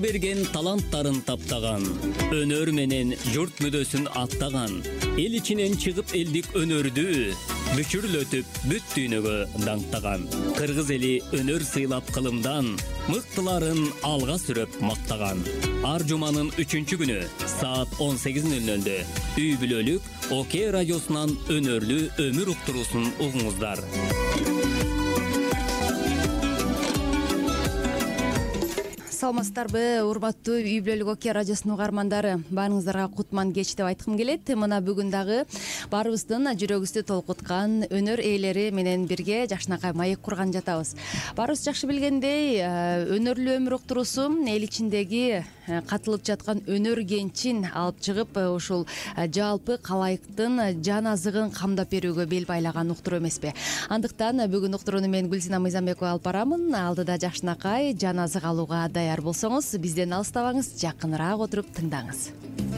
берген таланттарын таптаган, өнөр менен журт мүдөсүн аттаган, эл ичинен чыгып элдик өнөрдү бүчүрлөтүп бүт дүйнөгө даңктаган. Кыргыз эли өнөр сыйлап кылымдан, мыктыларын алга сүрөп мактаган. Ар жуманын 3-күнү саат 18:00 үй бүлөлүк ОК радиосунан өнөрлүү өмүр уктуруусун угуңуздар. Саламатсыздарбы, урматтуу үй бүлөлүк ОК радиосунун угармандары. Баарыңыздарга кутман кеч деп айткым келет. Мына бүгүн дагы баарыбыздын жүрөгүбүздү толкуткан өнөр ээлери менен бирге жакшынакай маек курган жатабыз. Баарыбыз жакшы билгендей, өнөрлүү өмүр уктуруусу эл ичиндеги катылып жаткан өнөр кенчин алып чыгып, ушул жалпы калайыктын жан азыгын камдап берүүгө бел байлаган уктуруу эмеспи? Андыктан бүгүн уктурууну мен Гүлзина Мыйзамбекова алып барамын. Алдыда жакшынакай жан азык алууга даяр болсоңуз, бизден алыстабаңыз, жакыныраак отуруп тыңдаңыз.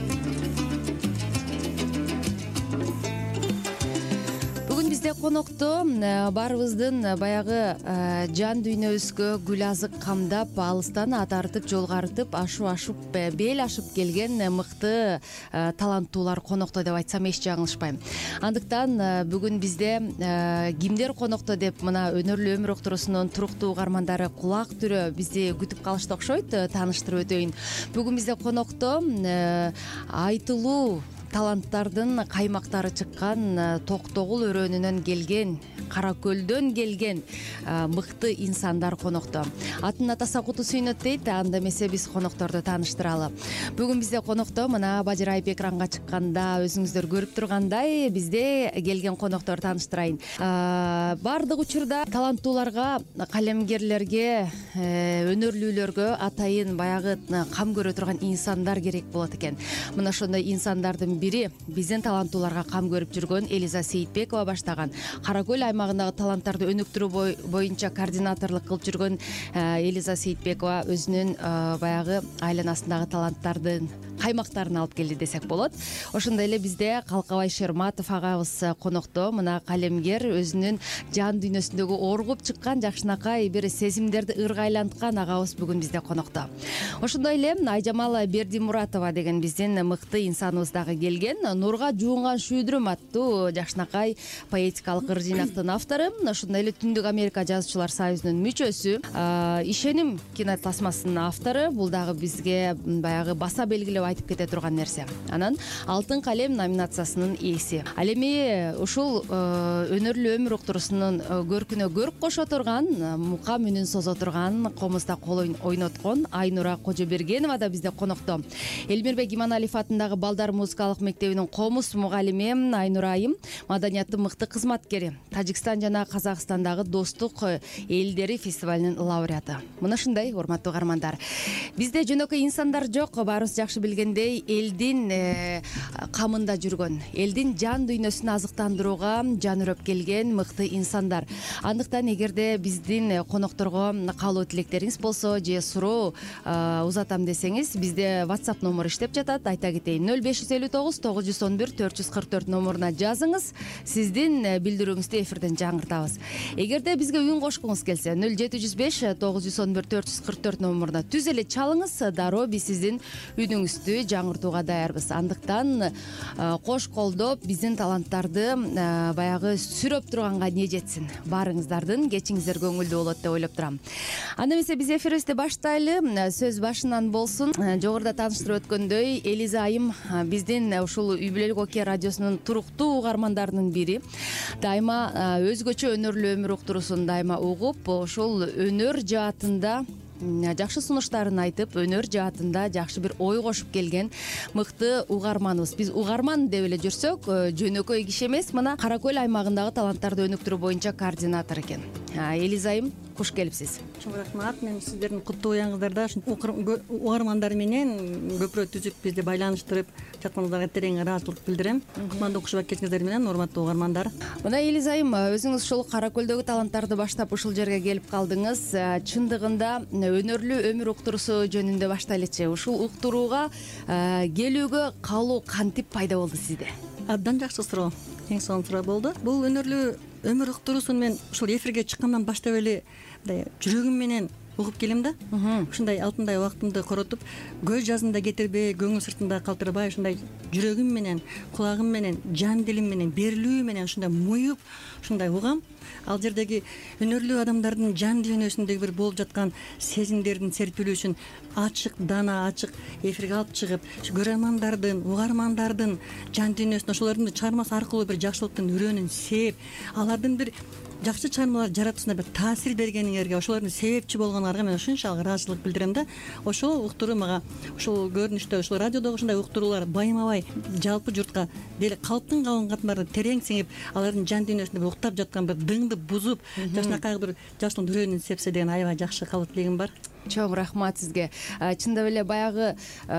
Бүгүн бизде конокто баарыбыздын баягы жан дүйнөбүзгө гүл азык камдап, алыстан ат артып, жолго артып, ашып бел ашып келген мыкты таланттуулар конокто деп айтсам эч жаңылышпайм. Андыктан бүгүн бизде кимдер конокто деп мына өнөрлүү өмүр уктуруусунун туруктуу угармандары кулак түрө бизди күтүп калышты окшойт. Тааныштырып өтөйүн. Бүгүн бизде конокто айтылуу таланттардын каймактары чыккан, Токтогул өрөөнүнөн келген, Кара Көлдөн келген мыкты инсандар конокто. Атын атаса куту сүйнөт дейт, анда эмесе биз конокторду тааныштыралы. Бүгүн бизде конокто мына Бажырайып экранга чыкканда өзүңүздөр көрүп тургандай, бизде келген коноктор тааныштырайын. Бардык учурда таланттууларга, калемгерлерге, өнөрлүүлөргө атайын баягы кам көрө турган инсандар керек болот экен. Мына ошондой инсандардын бири биздин таланттууларга кам көрүп жүргөн Элиза Сейитбекова баштаган. Кара Көл аймагындагы таланттарды өнүктүрүү боюнча координаторлук кылып жүргөн Элиза Сейитбекова өзүнүн баягы айланасындагы таланттардын каймактарын алып келди десек болот. Ошондой эле бизде Калкабай Шерматов агабыз конокто. Мына калемгер өзүнүн жан дүйнөсүндөгү оргуп чыккан, жакшынакай бир сезимдерди ыргайланткан агабыз бүгүн бизде конокто. Ошондой эле Айжамал Бердимуратова деген биздин мыкты инсаныбыз дагы келген. Нурга жуунган шүйдүрүм аттуу жакшынакай поэтикалык ыр жыйнактын автору. Ошондой эле Түндүк Америка жазуучулар союзунун мүчөсү, Ишеним кинотасмасынын автору. Бул дагы бизге баягы баса белгилеп айтып кете турган нерсе. Анан Алтын калем номинациясынын ээси. Ал эми ушул өнөрлүү өмүр уктуруусунун көркүнө көрк кошо турган, мукам үнүн созо турган, комузда кол ойноткон Айнура Кожобергенова да бизде конокто. Элмирбек Иманалиев атындагы балдар музыкалык мектебинин комуз мугалими Айнура айым маданияттын мыкты кызматкери, Тажикстан жана Казакстандагы достук элдери фестивалынын лауреаты. Мына ушундай, урматтуу угармандар. Бизде жөнөкөй инсандар жок, баарыбыз жакшы билгендей, элдин камында жүргөн, элдин жан дүйнөсүн азыктандырууга жан үрөп келген мыкты инсандар. Андыктан эгерде биздин конокторго каалоо тилектериңиз болсо же суроо узатам десеңиз, бизде WhatsApp номер иштеп жатат. Айта кетейин, 0559 911 444 номуруна жазыңыз. Сиздин билдирүүңүздү эфирден жаңыртабыз. Эгерде бизге үн кошкуңуз келсе, 0705 911 444 номуруна түз эле чалыңыз. Дароо биз сиздин үнүңүздү жаңыртууга даярбыз. Андыктан кош колдоп биздин таланттарды баягы сүрөп турганга не жетсин. Баарыңыздардын кечиңиздер көңүлдүү болот деп ойлоп турам. Анда эмесе биз эфирибизди баштайлы. Сөз башынан болсун. Жогоруда тааныштырып өткөндөй, Элиза айым биздин ушул үй бүлөлүк ОК радиосунун туруктуу угармандарынын бири. Дайыма өзгөчө өнөрлүү өмүр уктуруусун дайыма угуп, ошол өнөр жаатында жакшы сунуштарын айтып, өнөр жаатында жакшы бир ой кошуп келген мыкты угарманыбыз. Биз угарман деп эле жүрсөк, жөнөкөй киши эмес, мына Кара Көл аймагындагы таланттарды өнүктүрүү боюнча координатор экен. Элиза айым, куш келипсиз. Чоң рахмат. Мен сиздердин куттугуяңыздарда угармандар менен көпүрө түзүп бизди байланыштырып жатканыңыздарга терең ыраазычылык билдирем. Кутмандуу кушубак кечиңиздер менен, урматтуу угармандар. Мына Элиза айым, өзүңүз ушул Кара Көлдөгү таланттарды баштап ушул жерге келип калдыңыз. Чындыгында өнөрлүү өмүр уктуруусу жөнүндө баштайлычы. Ушул уктурууга келүүгө каалоо кантип пайда болду сизде? Абдан жакшы суроо. Эң сонун суроо болду. Бул өнөрлүү өмүр уктуруусун мен ушул эфирге чыккандан баштап эле жүрөгүм менен угуп келем да. Ушундай алтындай убактымды коротуп, көз жазында кетирбей, көңүл сыртында калтырбай, ушундай жүрөгүм менен, кулагым менен, жан дилим менен, берилүү менен ушундай муюп, ушундай угам. Ал жердеги өнөрлүү адамдардын жан дүйнөсүндөгү бир болуп жаткан сезимдердин серпилүүсүн ачык, дана ачык эфирге алып чыгып, көрөрмандардын, угармандардын жан дүйнөсүнө ошолордун чыгармасы аркылуу бир жакшылыктын үрөөнүн сээп, алардын бир жакшы чыгармалар жаратуусуна бир таасир бергениңерге, ошолордун себепчи болгонуларга мен ушунчалык ыраазычылык билдирем да. Ошол уктуруу мага ушул көрүнүштө, ушул радиодогу ушундай уктуруулар байма-бай жалпы журтка дели калптын кабын катмарда терең сиңип, алардын жан дүйнөсүндө бир уктап жаткан бир дыңды бузуп, жакшынакай бир жакшылыктын үрөөнүн сепсе деген аябай жакшы кабыл тилегим бар. Чоң рахмат сизге. Чындап эле баягы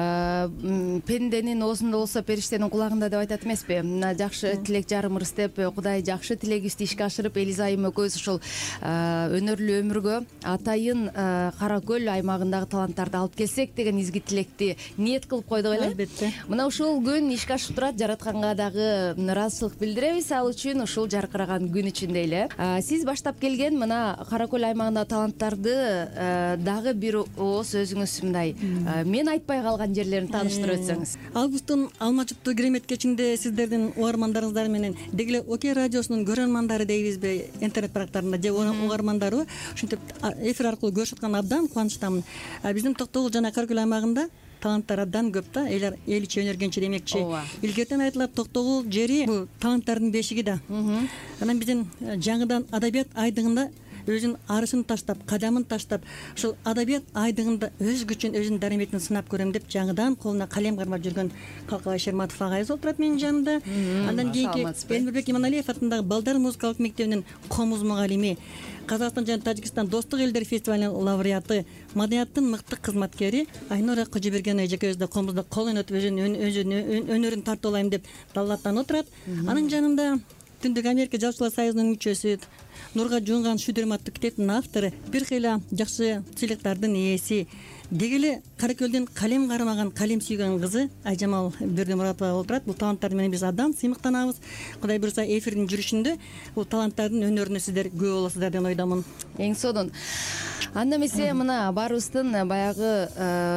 пенденин оозунда болсо периштенин кулагында деп айтат эмеспи? Мына жакшы тилек жарымырыз деп Кудай жакшы тилегибизди ишке ашырып, Элизайым экөөбүз ушул өнөрлүү өмүргө атайын Кара Көл аймагындагы таланттарды алып келсек деген изги тилекти ниет кылып койдук эле. Албетте. Мына ушул күн ишке ашып турат, жаратканга дагы ыраазычылык билдиребиз ал үчүн, ушул жаркыраган күн үчүн дейле. Сиз баштап келген мына Кара Көл аймагындагы таланттарды дагы бир ооз өзүңүз мындай мен айтпай калган жерлерин тааныштырып өтсөңүз. Августтун алмачыктуу керемет кечинде сиздердин угармандарыңыздар менен деги эле Окей радиосунун көрөрмандары дейбизби, интернет барактарында же угармандары ушинтип эфир аркылуу көрүшүп аткан абдан кубанычтамын. Биздин Токтогул жана Кара Көл аймагында таланттар абдан көп да, эл ичи өнөргенчи демекчи. Илгертен айтылат, Токтогул жери бул таланттардын бешиги да. Анан биздин жаңыдан адабият айдыгында өзүнүн арышын таштап, кадамын таштап, ушул адабият айдыгында өз күчүн, өзүнүн дарыметин сынап көрөм деп жаңыдан колуна калем кармап жүргөн Калкабай Шерматов агайыбыз отурат менин жанымда. Андан кийинки Элмирбек Иманалиев атындагы Балдар музыкалык мектебинин комуз мугалими, Казакстан жана Тажикстан достук элдер фестивалынын лауреаты, маданияттын мыкты кызматкери Айнура Кожобергенова эжекебиз да комузда кол ойнотуп өзүнүн өнөрүн тартып алайм деп даллаттан отурат. Анын жанында Түндүк Америка Жазуучулар союзунун мүчөсү, Нурга Жунган Шүдөрөм аттуу китептин автору, бир кыйла жакшы сыйлыктардын ээси, деги эле Кара Көлдүн калем кармаган, калем сүйгөн кызы Айжамал Бердимуратова отурат. Бул таланттар менен биз абдан сыймыктанабыз. Кудай буюрса эфирдин жүрүшүндө бул таланттардын өнөрүнө сиздер күбө болосуздар деген ойдомун. Эң сонун. Анда эмесе мына баарыбыздын баягы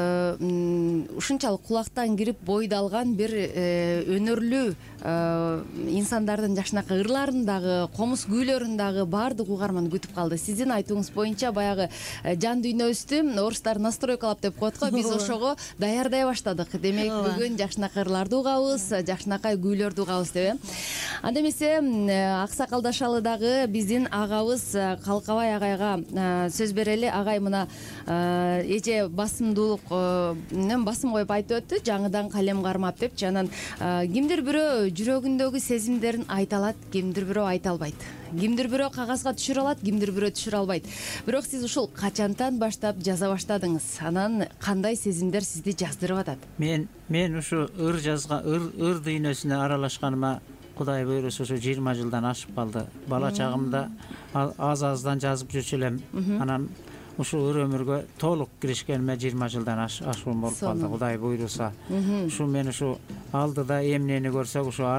ушунчалык кулактан кирип бойду алган бир өнөрлүү инсандардын жакшынакай ырларын дагы, комуз күүлөрүн дагы баардык угарман күтүп калды. Сиздин айтууңуз боюнча баягы жан дүйнөбүздү орустар настройкалап деп коет го, биз ошого даярдай баштадык. Демек бүгүн жакшынакай ырларды угабыз, жакшынакай күүлөрдү угабыз деп. Анда эмесе аксакалдашалы дагы биздин агабыз Калкабай агайга сөз берели. Агай мына эже басым коюп айтып өттү, жаңыдан калем кармап деп. Анан кимдир бирөө жүрөгүндөгү сезимдерин айта алат, кимдир бирөө айта албайт. Кимдир бирөө кагазга түшүрө алат, кимдир бирөө түшүрө албайт. Бирок сиз ушул качантан баштап жаза баштадыңыз? Анан кандай сезимдер сизди жаздырып атат? Мен ушу ыр дүйнөсүнө аралашканыма Кудай буйруса ушу 20 жылдан ашып калды. Бала чагымда аз-аздан жазып жүрчү элем. Анан ушу ыр өмүргө толук киришкениме 20 жылдан ашуун болуп калды. Кудай буйруса. Ушу мен ушу алдыда эмнени көрсөк, ушу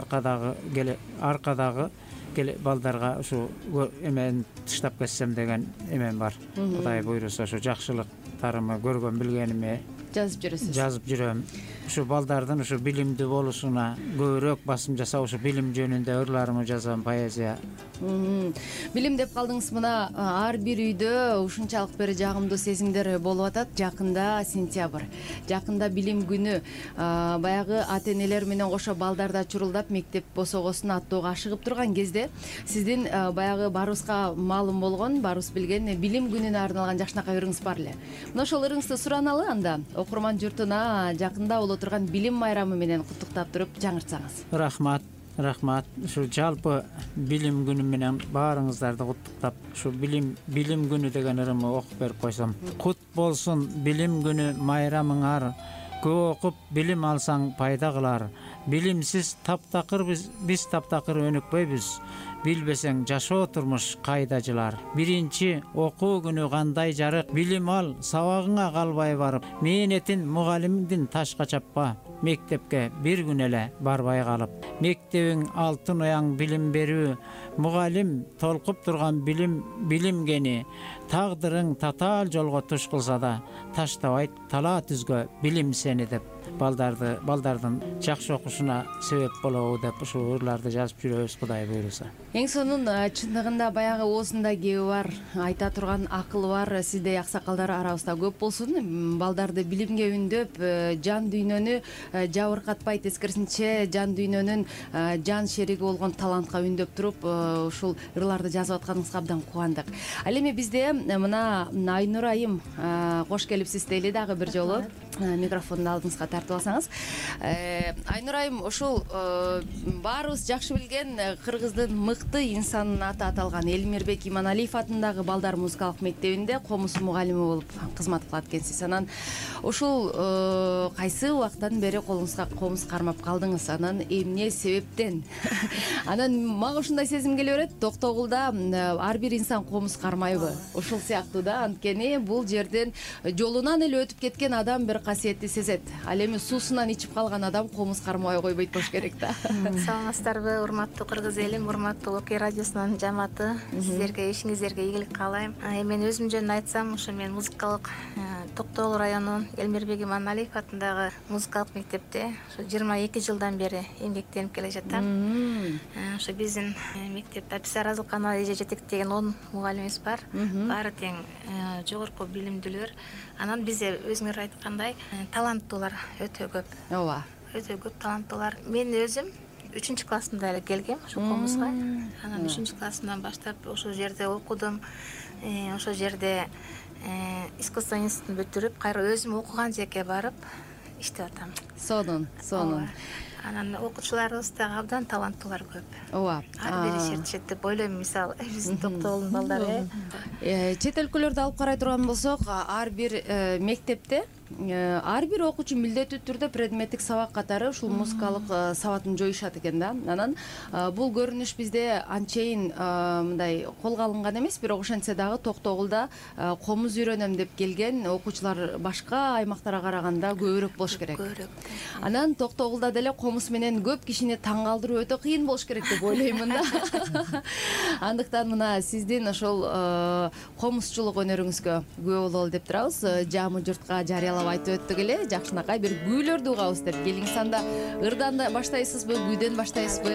аркадагы балдарга ушу эмени тыштап кетсем деген эмем бар. Кудай буйруса ушу жакшылыктарымы көргөн билгеними жазып жүрөм. Ушу балдардын ушу билимдүү болушуна көбүрөөк басым жасап, ушу билим жөнүндө ырларымы жазам, поэзия. Билим деп калдыңыз. Мына ар бир үйдө ушунчалык бир жагымдуу сезимдер болуп атат. Жакында сентябрь, жакында билим күнү. Баягы ата энелер менен кошо балдар да чурулдап мектеп босогосун аттоого ашыгып турган кезде сиздин баягы баарыбызга маалым болгон, баарыбыз билген билим күнүнө арналган жакшынакай ырыңыз бар эле. Мына ошол ырыңызды сураналы, анда окурман журтуна жакында боло турган билим майрамы менен куттуктап туруп жаңыртсаңыз. Рахмат. Ушу жалпы билим күнү менен баарыңыздарды куттуктап, ушу билим күнү деген ырымды окуп берип койсом. Кут болсун билим күнү майрамыңар, көп окуп билим алсаң пайда кылар. Билимсиз таптакыр биз таптакыр өнүкпөйбүз. билбесең жашоо турмуш кайдажылар. Биринчи окуу күнү кандай жарык, билим ал сабагыңа калбай барып, мээнетин мугалимиңдин ташка чаппа, мектепке бир күн эле барбай калып. Мектебиң алтын уяң билим берүү, мугалим толкуп турган билимгени, тагдырың татаал жолго туш кылса да, таштабайт талаа түзгө билим сени деп балдардын жакшы окушуна себеп болобу деп ушул ырларды жазып жүрөбүз, Кудай буйруса. Эң сонун чындыгында баягы оозунда кеби бар, айта турган акылы бар сиздей аксакалдар арабызда көп болсун. Балдарды билимге үндөп, жан дүйнөнү жабыркатпай, тескерисинче жан дүйнөнүн жан шериги болгон талантка үндөп туруп, ушул ырларды жазып атканыңызга абдан кубандык. Ал эми бизде мына Айнур айым кош келипсиз дейли дагы бир жолу. Микрофонду алдыңызга тартып алсаңыз. Айнур айым, ушул баарыбыз жакшы билген кыргыздын мыкты инсанынын аты аталган Элмирбек Иманалиев атындагы балдар музыкалык мектебинде комуз мугалими болуп кызмат кылат экенсиз. Анан ушул кайсы убактан бери колуңузга комуз кармап калдыңыз? Анан эмне себептен? Анан мага ушундай сезим келе берет, Токтогулда ар бир инсан комуз кармайбы? Ушул сыяктуу да, анткени бул жерден жолунан эле өтүп кеткен адам бир касиетти сезет. Ал эми суусунан ичип калган адам комуз кармабай койбойт болуш керек да. Саламатсыздарбы, урматтуу кыргыз элим, урматтуу Оке радиосунун жамааты. Сиздерге, ишиңиздерге ийгилик каалайм. Мен өзүм жөнүндө айтсам, ошо мен музыкалык Токтогул районунун Элмирбек Иманалиев атындагы музыкалык мектепте 22 жылдан бери эмгектенип келе жатам. Ошо биздин мектепте Аписар Азылкана эже жетектеген 10 мугалимибиз бар. Баары тең жогорку билимдүүлөр. Анан бизде өзүңөр айткандай таланттуулар өтө көп. Ооба. Өтө көп таланттуулар. Мен өзүм 3-классында эле келгем ушул комузга. Анан 3-классынан баштап ошол жерде окудум. Ошол жерде искусство институтун бүтүрүп, кайра өзүм окуган жерге барып иштеп атам. Сонун. Анан окуучуларыбыз дагы абдан таланттуулар көп. Ооба. Ар бири шертишет деп ойлойм. Мисалы, биздин Токтогулдун балдары. Чет өлкөлөрдү алып карай турган болсок, ар бир мектепте ар бир окуучу милдеттүү түрдө предметтик сабак катары ушул музыкалык сабатын жоюшат экен да. Анан бул көрүнүш бизде анчейин мындай колго алынган эмес, бирок ошентсе дагы Токтогулда комуз үйрөнөм деп келген окуучулар башка аймактарга караганда көбүрөөк болуш керек. Анан Токтогулда деле комуз менен көп кишини таң калтыруу өтө кыйын болуш керек деп ойлоймун да. Андыктан мына сиздин ошол комузчулук өнөрүңүзгө күбө бололу деп турабыз. Жамы журтка жарыялап айтып өттүк эле, жакшынакай бир күүлөрдү угабыз деп. Келиңиз анда ырдан баштайсызбы, күүдөн баштайсызбы?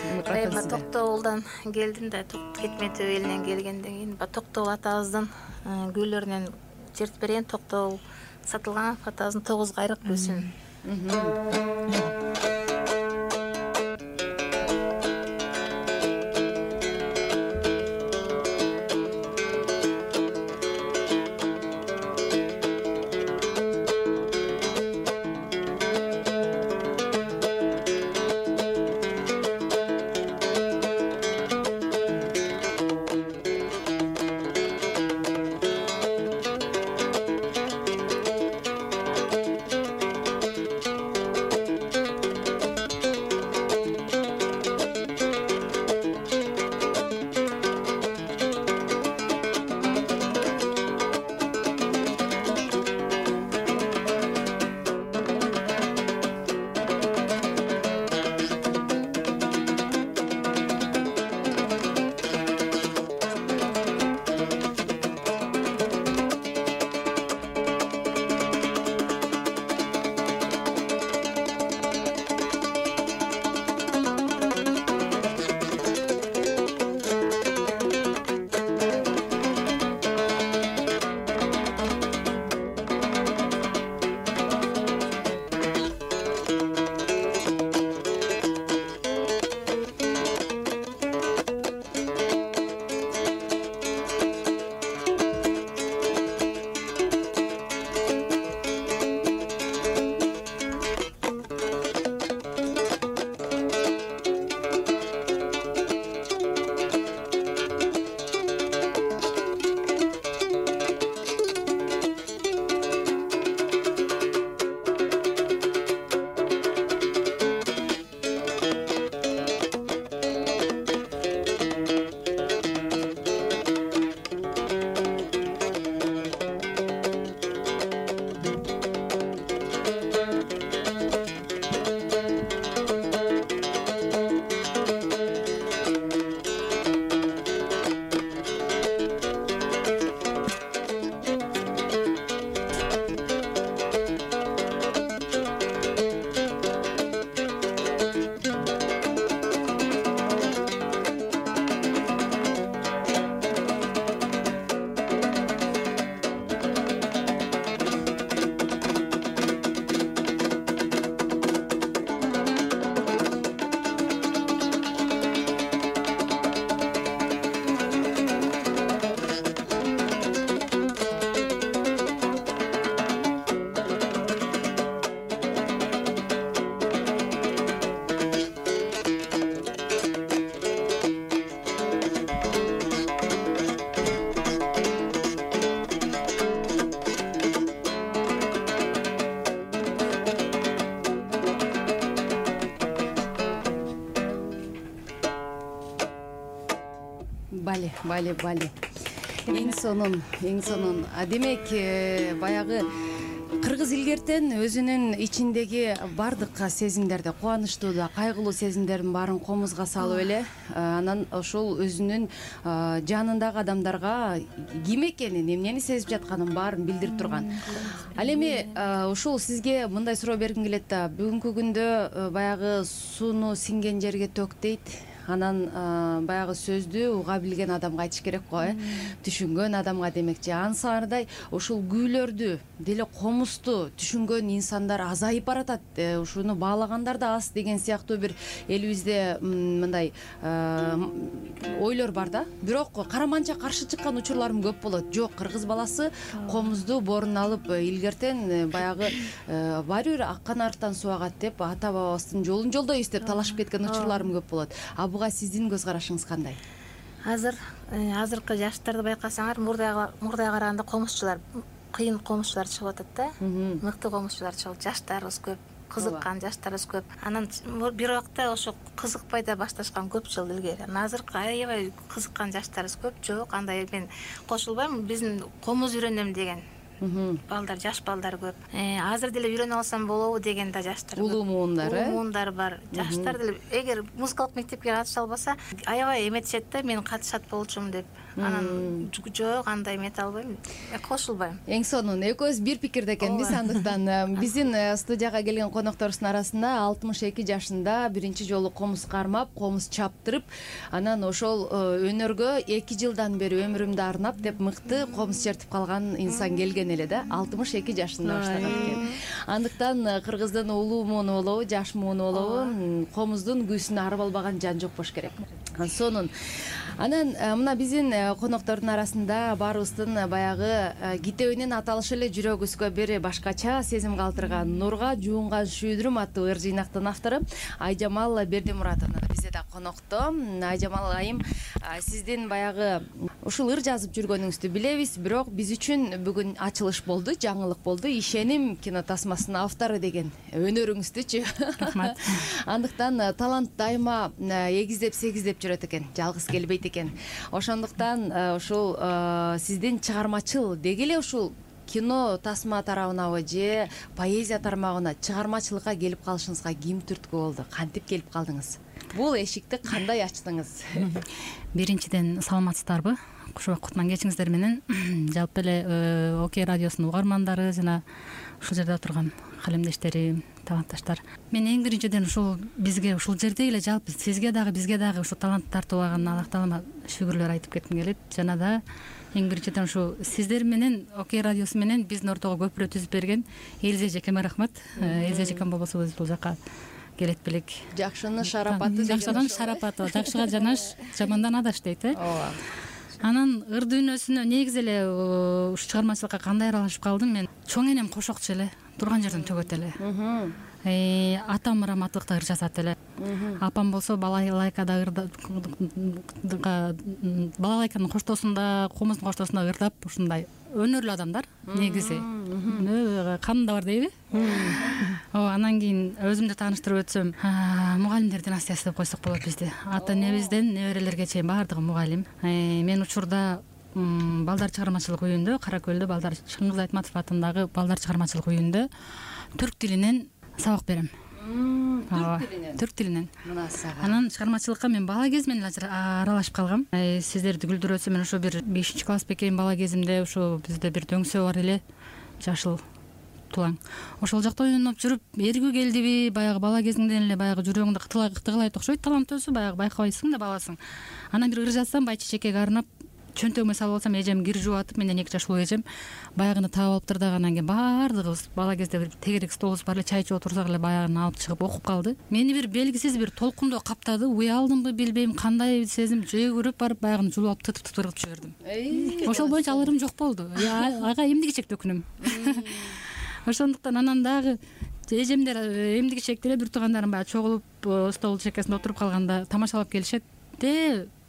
Мен Токтогулдан келдим да, Кетметөө элинен келгенден кийин Токтогул атабыздын күүлөрүнөн чертип берген. Токтогул Сатылганов атабыздын 9 кайрык күүсүн. бали. Эң сонун демек баягы кыргыз илгертен өзүнүн ичиндеги бардык сезимдерди, кубанычтуу да кайгылуу сезимдердин баарын комузга салып эле анан ошол өзүнүн жанындагы адамдарга ким экенин, эмнени сезип жатканын баарын билдирип турган. Ал эми ушул сизге мындай суроо бергим келет да, бүгүнкү күндө баягы сууну сиңген жерге төк дейт. Анан баягы сөздү уга билген адамга айтыш керек го, түшүнгөн адамга демекчи. Ансаардай ушул күүлөрдү деле комузду түшүнгөн инсандар азайып баратат. Ушуну баалагандар да аз деген сыяктуу бир элибизде мындай ойлор бар да. Бирок караманча каршы чыккан учурларым көп болот. Жок, кыргыз баласы комузду боруна алып илгертен баягы баары бир аккан арыктан суу агат деп ата бабабыздын жолун жолдойбуз деп талашып кеткен учурларым көп болот. Буга сиздин көз карашыңыз кандай? Азыркы жаштарды байкасаңар, мурдага караганда комузчулар, кыйын комузчулар чыгып атат да. Мыкты комузчулар чыгып, жаштарыбыз көп, кызыккан жаштарыбыз көп. Анан бир убакта ошо кызыкпай да башташкан көп жыл илгери. Азыркы аябай кызыккан жаштарыбыз көп. Жок, андай мен кошулбайм. Биздин комуз үйрөнөм деген балдар, жаш балдар көп. Азыр деле үйрөнүп алсам болобу деген да жаштар көп. Улуу муундар бар. Жаштар деле эгер музыкалык мектепке катыша албаса, аябай эметишет да, мен катышат болчумун деп. Анан жок, андай эмете албайм, кошулбайм. Эң сонун экөөбүз бир пикирде экенбиз. Андыктан биздин студияга келген конокторубуздун арасында 62 жашында биринчи жолу комуз кармап, комуз чаптырып, анан ошол өнөргө 2 жылдан бери өмүрүмдү арнап деп мыкты комуз чертип калган инсан келген эле да. 62 жашында баштаган экен. Андыктан кыргыздын улуу мууну болобу, жаш мууну болобу, комуздун күүсүнө арып албаган жан жок болуш керек. Сонун. Анан мына биздин коноктордун арасында баарыбыздын баягы китебинин аталышы эле жүрөгүбүзгө бир башкача сезим калтырган Нурга жуунган шүйдүрүм аттуу ыр жыйнактын автору Айжамал Бердимуратовна бизде да конокто. Айжамал айым, сиздин баягы ушул ыр жазып жүргөнүңүздү билебиз, бирок биз үчүн бүгүн ачылыш болду, жаңылык болду. Ишеним кино тасмасынын автору деген өнөрүңүздүчү. Рахмат. Андыктан талант дайыма эгиздеп сегиздеп жүрөт экен, жалгыз келбейт экен. Ошондуктан ушул сиздин чыгармачыл деги эле ушул кино тасма тарабынабы же поэзия тармагына чыгармачылыкка келип калышыңызга ким түрткү болду? Кантип келип калдыңыз? Бул эшикти кандай ачтыңыз? Биринчиден саламатсыздарбы? Кушубак кутман кечиңиздер менен. Жалпы эле Окей радиосунун угармандары жана ушул жерде отурган калемдештерим, талантташтар. Мен эң биринчиден ушул бизге ушул жерде эле жалпы сизге дагы бизге дагы ушул талант тартып алган Аллах таалама шүгүрлөр айтып кетким келет. Жана да эң биринчиден ушул сиздер менен Окей радиосу менен биздин ортого көпүрө түзүп берген Элизе жекеме рахмат. Элизе жекем болбосо биз бул жака келет белек. Жакшынын шарапаты. Жакшыдан шарапаты, жакшыга жанаш, жамандан адаш дейт, Ооба. Анан ыр дүйнөсүнө негизи эле ушу чыгармачылыкка кандай аралашып калдым мен? Чоң энем кошокчу эле, турган жерден төгөт эле. Атам раматтыкта ыр жазат эле. Апам болсо балалайкада балалайканын коштоосунда, комуздун коштоосунда ырдап, ушундай өнөрлүү адамдар негизи. Канында бар дейби? Анан кийин өзүмдү тааныштырып өтсөм, мугалимдер династиясы деп койсок болот бизди. Ата энебизден неберелерге чейин баардыгы мугалим. Мен учурда балдар чыгармачылык үйүндө, Кара Көлдө балдар Чыңгыз Айтматов атындагы балдар чыгармачылык үйүндө түрк тилинен сабак берем. Түрк тилинен. Анан чыгармачылыкка мен бала кезим менен аралашып калгам. Сиздерди күлдүрөсөм, мен ошо бир 5-класс бекем бала кезимде ошо бизде бир дөңсөө бар эле, жашыл тулаң. Ошол жакта ойноп жүрүп, эргүү келдиби, баягы бала кезиңден эле баягы жүрөгүңдө кытыгалайт окшойт, талант өзү баягы байкабайсың да баласың. Анан бир ыр жазсам, байчечекеге арнап чөнтөгүмө салып алсам, эжем кир жууп атып, менден 2 жаш улуу эжем баягыны таап алыптыр да, анан кийин баардыгыбыз бала кезде бир тегерек столубуз бар эле, чай ичип отурсак эле баягыны алып чыгып окуп калды. Мени бир белгисиз бир толкундоо каптады, уялдымбы билбейм, кандай сезим жүгүрүп барып баягыны жулуп алып тытып ыргып жибердим. Ошол боюнча алырым жок болду. Ага эмдик ичек төкүнөм. Ошондуктан анан дагы эжемдер эмдик ичек деле бир туугандарым баягы чогулуп стол чекесинде отуруп калганда тамашалап келишет.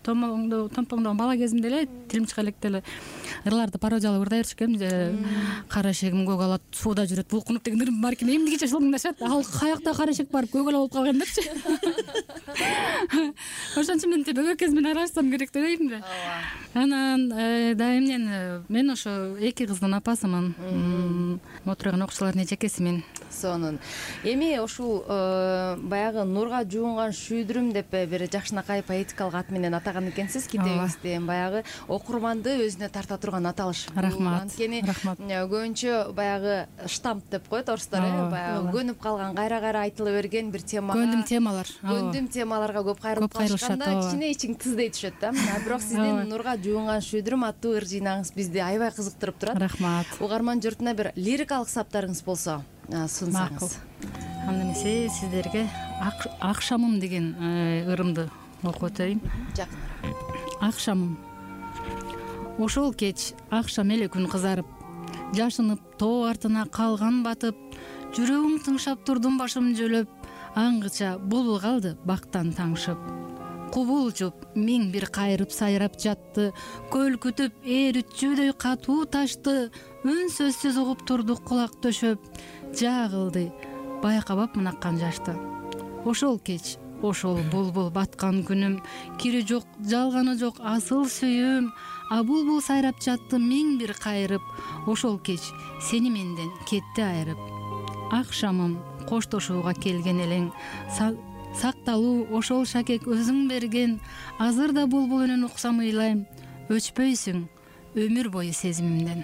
томпоңдогон бала кезимде эле тилим чыга электе эле ырларды пародиялап ырдай берчүкем. Кара эшегим көк алат, сууда жүрөт, булкунуп деген ырым бар экен. Эмнегече ошол мындашат. Ал каякта кара эшек барып көк ала болуп калган депчи. Ошон үчүн мен бөгөк кез менен аралашсам керек деп ойлойм да. Анан да эмнени мен ошо 2 кыздын апасымын. Отурган окуучулардын эжекесимин. Сонун. Эми ушул баягы нурга жуунган шүйдүрүм деп бир жакшынакай поэтикалык ат менен атаган экенсиз китебиңизде. Баягы окурманды өзүнө тарта турган аталыш. Рахмат. Анткени көбүнчө баягы штамп деп коет орустар, баягы көнүп калган, кайра айтыла берген бир темага. Көндүм темалар. Көндүм темаларга көп кайрылып калышканда кичине ичиң тыздей түшөт да. Бирок сиздин нурга жуунган шүйдүрүм аттуу ыр жыйнагыңыз бизди аябай кызыктырып турат. Рахмат. Угарман журтуна бир лирикалык саптарыңыз болсо сунсаңыз. Анда эмесе сиздерге акшамым деген ырымды окуп өтөйм. Акшамым. Ошол кеч акшам эле күн кызарып, жашынып тоо артына калган батып, жүрөгүм тыңшап турдум башым жөлөп, аңгыча булбул калды бактан таңшып. Кубулжуп миң бир кайрып сайрап жатты, көл күтүп эрүтчүдөй катуу ташты, үн сөзсүз угуп турдук кулак төшөп, жагылды байкабап мынаккан жашты. Ошол кеч, ошол булбул баткан күнүм, кири жок, жалганы жок асыл сүйүм, а булбул сайрап жатты миң бир кайрып, ошол кеч сени менден кетти айрып. Акшамым коштошууга келген элең, сакталуу ошол шакек өзүң берген, азырда булбул үнүн уксам ыйлайм, өчпөйсүң өмүр бою сезимимден.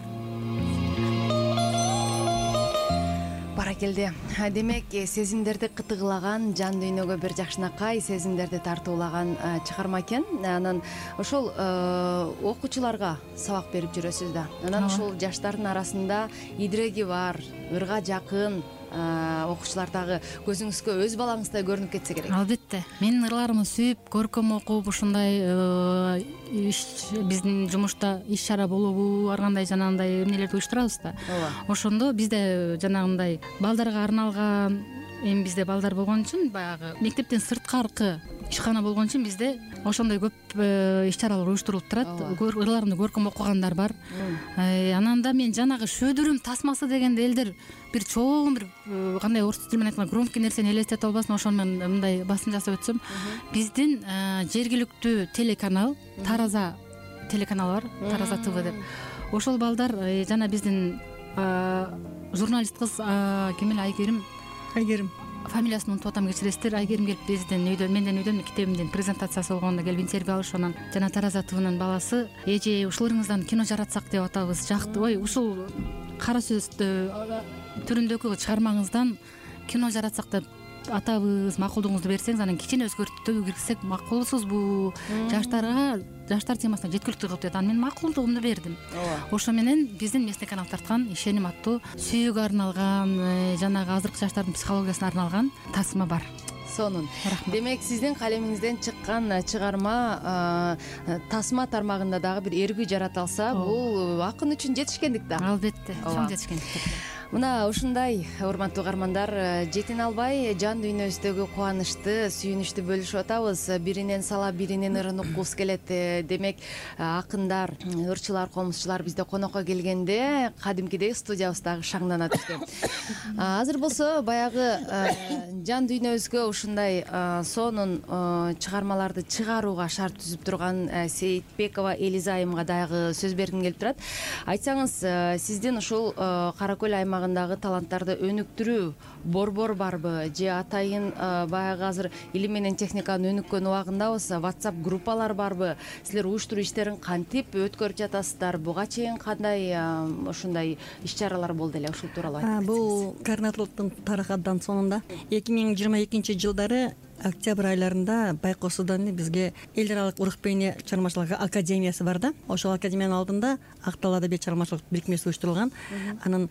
Баракелде. Демек, сезимдерди кытыгылаган, жан дүйнөгө бир жакшынакай сезимдерди тартуулаган чыгарма экен. Анан ошол окуучуларга сабак берип жүрөсүз да. Анан ошол жаштардын арасында идиреги бар, ырга жакын окуучулар дагы көзүңүзгө өз балаңыздай көрүнүп кетсе керек. Албетте. Менин ырларымды сүйүп, көркөм окуп, ушундай биздин жумушта иш чара болобу, ар кандай жанагындай эмнелерди уюштурабыз да. Ошондо бизде жанагындай балдарга арналган, эми бизде балдар болгон үчүн баягы мектептен сырткаркы ишкана болгон үчүн бизде ошондой көп иш чаралар уюштурулуп турат. Ырларымды көркөм окугандар бар. Анан да мен жанагы шөөдүрүм тасмасы дегенде элдер бир чоң бир кандай орус тили менен айтканда громкий нерсени элестете албасын, ошону мен мындай басым жасап өтсөм, биздин жергиликтүү телеканал, Тараза телеканалы бар, Тараза ТВ деп. Ошол балдар жана биздин журналист кыз кем эле Айгерим фамилиясын унутуп атам, кечиресиздер. Айгерим келип биздин үйдөн, менден үйдөн китебимдин презентациясы болгондо келип интервью алыш, анан жана Тараза ТВнын баласы эже ушул ырыңыздан кино жаратсак деп атабыз, жакты, ой ушул кара сөздү түрүндөгү чыгармаңыздан кино жаратсак деп атабыз, макулдугуңузду берсеңиз, анан кичине өзгөртүү киргизсек макулсузбу, жаштар темасына жеткиликтүү кылып дейт. Анан мен макулдугумду бердим. Ошо менен биздин местный канал тарткан ишеним аттуу сүйүүгө арналган, жанагы азыркы жаштардын психологиясына арналган тасма бар. Сонун. Демек, сиздин калемиңизден чыккан чыгарма тасма тармагында дагы бир эргүү жаратылса, бул акын үчүн жетишкендик да. Албетте, чоң жетишкендик. Мына ушундай урматтуу угармандар, жетине албай жан дүйнөбүздөгү кубанычты, сүйүнүчтү бөлүшүп атабыз. Биринен сала, биринен ырын уккубуз келет. Демек, акындар, ырчылар, комузчулар бизде конокко келгенде кадимкидей студиябыздагы шаңдана түштү. Азыр болсо баягы жан дүйнөбүзгө ушундай сонун чыгармаларды чыгарууга шарт түзүп турган Сейитбекова Элиза айымга дагы сөз бергим келип турат. Айтсаңыз, сиздин ушул Кара-Көл аймагындагы таланттарды өнүктүрүү борбор барбы, же атайын баягы азыр илим менен техниканын өнүккөн убагындабыз, WhatsApp группалар барбы? Силер уюштуруу иштерин кантип өткөрүп жатасыздар? Буга чейин кандай ушундай иш-чаралар болду эле? Ушул тууралуу айтып кетсеңиз. Бул координаторлуктун тарыхы абдан сонунда 2022-жылдары октябрь айларында Байкосудан бизге эл аралык урых бейне чыгармачылык академиясы бар да. Ошол академиянын алдында Актал адабий чыгармачылык бирикмеси уюштурулган. Анан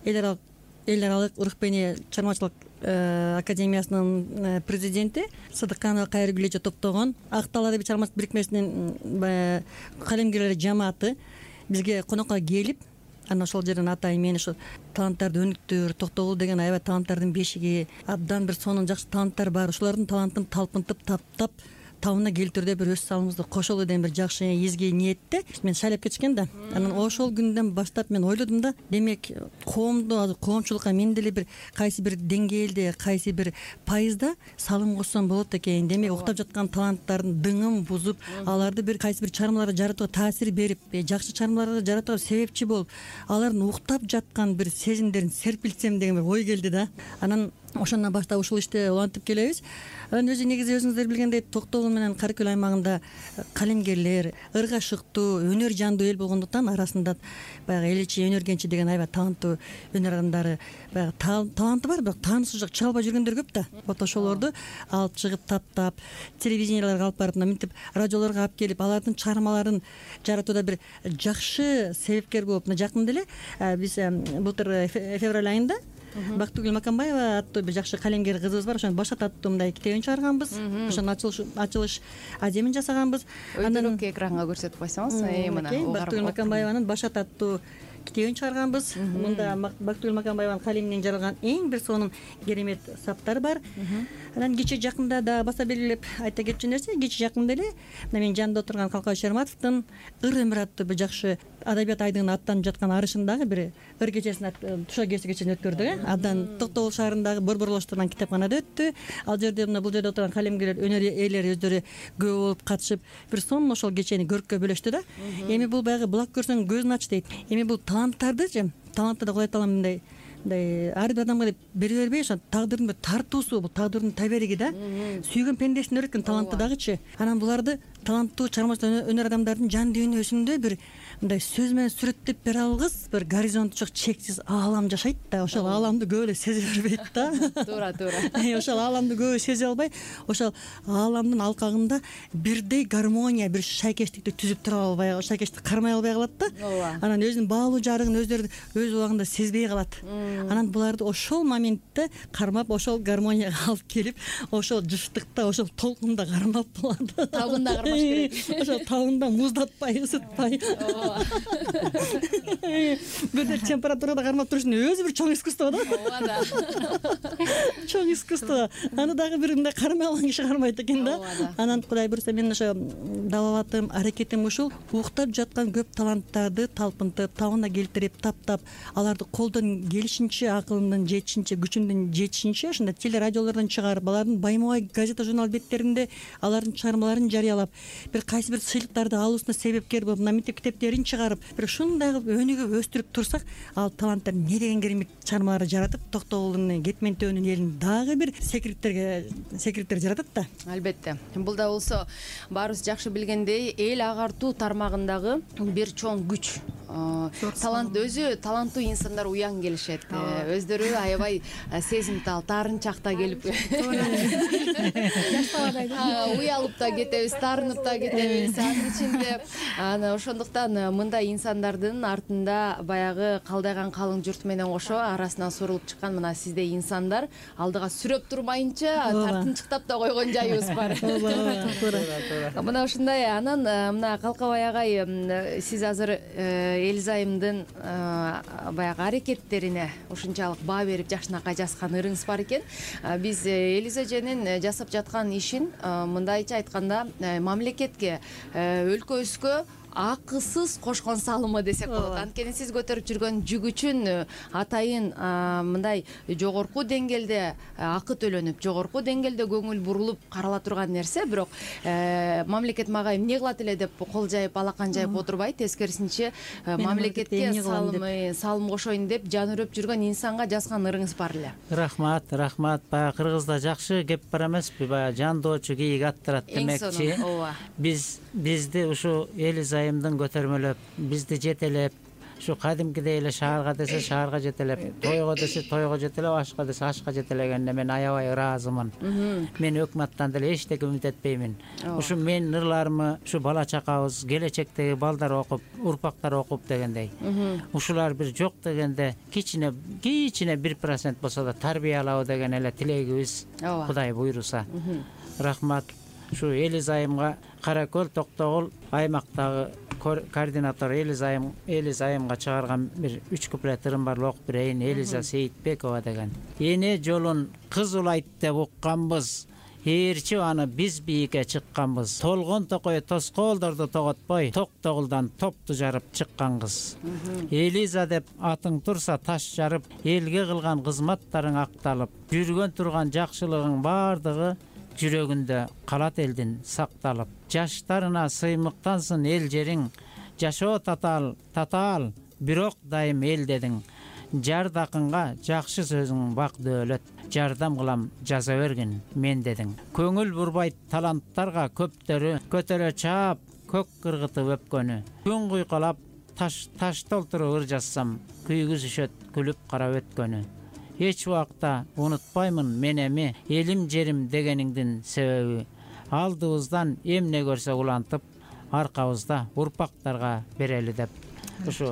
эл аралык урых бейне чыгармачылык академиясынын президенти Сыдыканова Кайрыгүл эже топтогон Актал адабий чыгармачылык бирикмесинин калемгерлери жамааты бизге конокко келип, анан ошол жерден атайын мен ошо таланттарды өнүктүр, Токтогул деген аябай таланттардын бешиги, абдан бир сонун жакшы таланттар бар. Ушулардын талантын талпынтып таптап табына келтирүүдө бир өз салымыбызды кошолу деген бир жакшы изги ниетте мен шайлап кетишкен да. Анан ошол күндөн баштап мен ойлодум да, демек коомчулукка мен деле бир кайсы бир деңгээлде, кайсы бир пайызда салым кошсом болот экен. Демек уктап жаткан таланттардын дыңын бузуп, аларды бир кайсы бир чыгармаларга жаратууга таасир берип, жакшы чыгармаларга жаратууга себепчи болуп, алардын уктап жаткан бир сезимдерин серпилтсем деген бир ой келди да. Анан ошондон баштап ушул иште улантып келебиз. Анан негизи өзүңүздөр билгендей Ток Тоол менен Кара Көл аймагында калемгерлер, ыргашыктуу, өнөр жандуу эл болгондуктан арасында баягы Эличи Өнөр кенчи деген аябай таланттуу өнөр адамдары, баягы таланты бар, бирок таанышуу жок, чыга албай жүргөндөр көп да. Вот ошолорду алып чыгып таптап, телевиденияларга алып барып, мынтип радиолорго алып келип, алардын чыгармаларын жаратууда бир жакшы себепкер болуп, жакында эле биз былтыр февраль айында Бактыгүл Маканбаева аттуу бир жакшы калемгер кызыбыз бар. Ошонун Башат аттуу мындай китебин чыгарганбыз. Ошонун ачылыш адемин жасаганбыз. Андан экранга көрсөтүп койсоңуз, мына Бактыгүл Маканбаеванын Башат аттуу китебин чыгарганбыз. Мында Бактыгүл Маканбаеванын калеминен жаралган эң бир сонун керемет саптар бар. Анан кечээ жакында да баса белгилеп айта кетчү нерсе, кечээ жакында эле мына менин жанымда отурган Калкабай Шерматовдун Ыр өмүр аттуу бир жакшы адабият айдыгына аттанып жаткан арышындагы бир ыр кечесин туша кечесин өткөрдүк. Абдан Ток Тоол шаарындагы борборлоштурган китепканада өттү. Ал жерде мына бул жерде отурган калемгерлер, өнөр ээлери өздөрү көп болуп катышып, бир сонун ошол кечени көрккө бөлөштү да. Эми бул баягы булак көрсөң көзүн ач дейт. Эми бул таланттарды талантты да Кудай таалам мындай ар бир адамга деп бере бербей, ошо тагдырдын бир тартуусу, бул тагдырдын табериги да. Сүйгөн пендесин өрөткөн талантты дагычы. Анан буларды таланттуу чыгармачыл өнөр адамдардын жан дүйнөсүндө бир мындай сөз менен сүрөттөп бере алгыс, бир горизонту жок чексиз аалам жашайт да. Ошол ааламды көп эле сезе бербейт да. Туура. Ошол ааламды көп сезе албай, ошол ааламдын алкагында бирдей гармония, бир шайкештикти түзүп тура албай, шайкештикти кармай албай калат да. Анан өзүнүн баалуу жарыгын өздөрү өз убагында сезбей калат. Анан буларды ошол моментте кармап, ошол гармонияга алып келип, ошол жыштыкта, ошол толкунда кармап буларды. Табында кармаш керек. Ошол табында муздатпай, ысытпай. Бирдей температурада кармап туруш өзү бир чоң искусство да. Чоң искусство. Аны дагы бир мындай кармай алган киши кармайт экен да. Анан Кудай буйрса мен ошо далалатым, аракетим ушул уктап жаткан көп таланттарды талпынтып, табына келтирип, таптап, аларды колдон келишинче, акылымдын жетишинче, күчүмдүн жетишинче ошондой телерадиолордон чыгарып, алардын байма-бай газета, журнал беттеринде алардын чыгармаларын жарыялап, бир кайсы бир сыйлыктарды алуусуна себепкер болуп, мына мынтип китептерин чыгарып, бир ушундай кылып өнүгүп өстүрүп турсак, ал таланттар не деген керемет чыгармалар жаратып, Ток Тоолдун Кетмен төбөнүн элин дагы бир секириктер жаратат да. Албетте. Бул да болсо баарыбыз жакшы билгендей, эл агартуу тармагындагы бир чоң күч. Талант өзү таланттуу инсандар уяң келишет. Өздөрү аябай сезимтал, таарынчакта келип уялып да кетебиз, таарынып да кетебиз. Анын ичинде ошондуктан мындай инсандардын артында баягы калдайган калың журт менен кошо арасынан сурулуп чыккан мына сиздей инсандар алдыга сүрөп турмайынча тартынчыктап да койгон жайыбыз бар. Мына ушундай. Анан мына Калкабай агай, сиз азыр Элизайымдын баягы аракеттерине ушунчалык баа берип жакшынакай жазган ырыңыз бар экен. Биз Элиза эженин жасап жаткан ишин мындайча айтканда мамлекетке, өлкөбүзгө акысыз кошкон салымы десек болот. Анткени сиз көтөрүп жүргөн жүк үчүн атайын мындай жогорку деңгээлде акы төлөнүп, жогорку деңгээлде көңүл бурулуп карала турган нерсе, бирок мамлекет мага эмне кылат эле деп кол жайып, алакан жайып отурбай, тескерисинче мамлекетке салым кошоюн деп жан үрөп жүргөн инсанга жазган ырыңыз бар эле. Рахмат. Баягы кыргызда жакшы кеп бар эмеспи? Баягы жандоочу кийик аттырат демекчи. Бизди ушу Элизайымдын көтөрмөлөп, бизди жетелеп, ушу кадимкидей эле шаарга десе шаарга жетелеп, тойго десе тойго жетелеп, ашка десе ашка жетелегенине мен аябай ыраазымын. Мен өкмөттөн деле эчтеке үмүт этпеймин. Ушу менин ырларымы ушу бала чакабыз, келечектеги балдар окуп, урпактар окуп дегендей. Ушулар бир жок дегенде кичине 1% болсо да тарбиялабы деген эле тилегибиз, Кудай буйруса. Рахмат. Ушу Элизайымга, Кара Көл Ток Тоол аймактагы координатор Элизайымга чыгарган бир 3 куплет ырым бар, окуп берейин. Элиза Сейитбекова деген. Эне жолун кыз улайт деп укканбыз, Ээрчи аны биз бийикке чыкканбыз. Толгон токой тоскоолдорду тоготпой, токтогулдан топту жарып чыккан кыз. Элиза деп атың турса таш жарып, элге кылган кызматтарың акталып, жүргөн турган жакшылыгың бардыгы жүрөгүндө калат элдин сакталып. Жаштарына сыймыктансын эл жериң, жашоо татаал, бирок дайым эл дедиң. Жардакынга жакшы сөзүң бак дөөлөт, жардам кылам жаза бергин мен дедиң. Көңүл бурбайт таланттарга көптөрү, көтөрө чаап көк кыргытып өпкөнү. Күн куйкалап таш толтуруп ыр жазсам, күйгүзүшөт күлүп карап өткөнү. Эч убакта унутпаймын мен эми элим жерим дегениңдин себеби. Алдыбыздан эмне көрсө улантып, аркабызда урпактарга берели деп. Ушу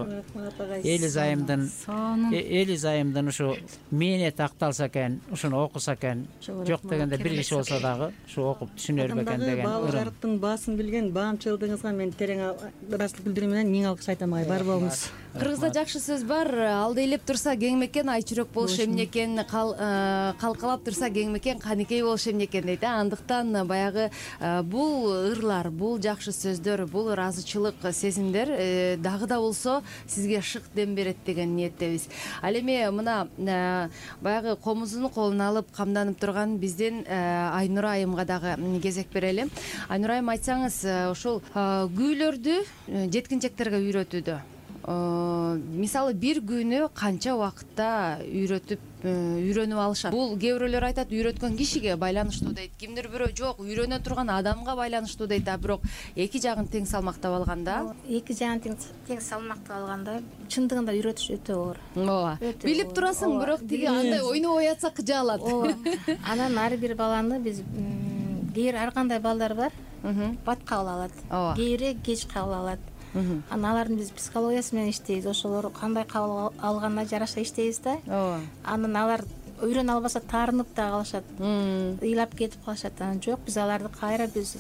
Элизайымдын ушу мээнети акталса экен, ушуну окуса экен, жок дегенде бир киши болсо дагы ушу окуп түшүнөр бекен деген ырым. Балдарыктын баасын билген баамчылыгыңызга мен терең ыраазычылык билдирүү менен миң алкыш айтам агай. Бар болуңуз. Кыргызда жакшы сөз бар. Алды элеп турса кеңмекен, айчүрөк болуш эмнекен, калкалап турса кеңмекен, каникей болуш эмнекен дейт. Андыктан баягы бул ырлар, бул жакшы сөздөр, бул ыраазычылык сезимдер дагы да болсо сизге шык дем берет деген ниеттебиз. Ал эми мына баягы комузуну колуна алып камданып турган биздин Айнура айымга дагы кезек берели. Айнура айым, айтсаңыз, ушул күүлөрдү жеткинчектерге үйрөтүүдө мисалы бир күнү канча убакытта үйрөнүп алышат? Бул кээ бирөөлөр айтат үйрөткөн кишиге байланыштуу дейт, кимдир бирөө жок үйрөнө турган адамга байланыштуу дейт. Бирок эки жагын тең салмактап алганда, эки жагын тең салмактап алганда чындыгында үйрөтүш өтө оор. Ооба. Билип турасың, бирок тиги андай ойнобой атса кыжаалат. Анан ар бир баланы биз ар кандай балдар бар, бат кабыл алат. Кээри кеч кабыл алат. Анан алардын биз психологиясы менен иштейбиз. Ошолор кандай кабыл алганына жараша иштейбиз да. Ооба. Анан алар үйрөнө албаса таарынып да калышат. Ыйлап кетип калышат. Анан жок, биз аларды кайра биз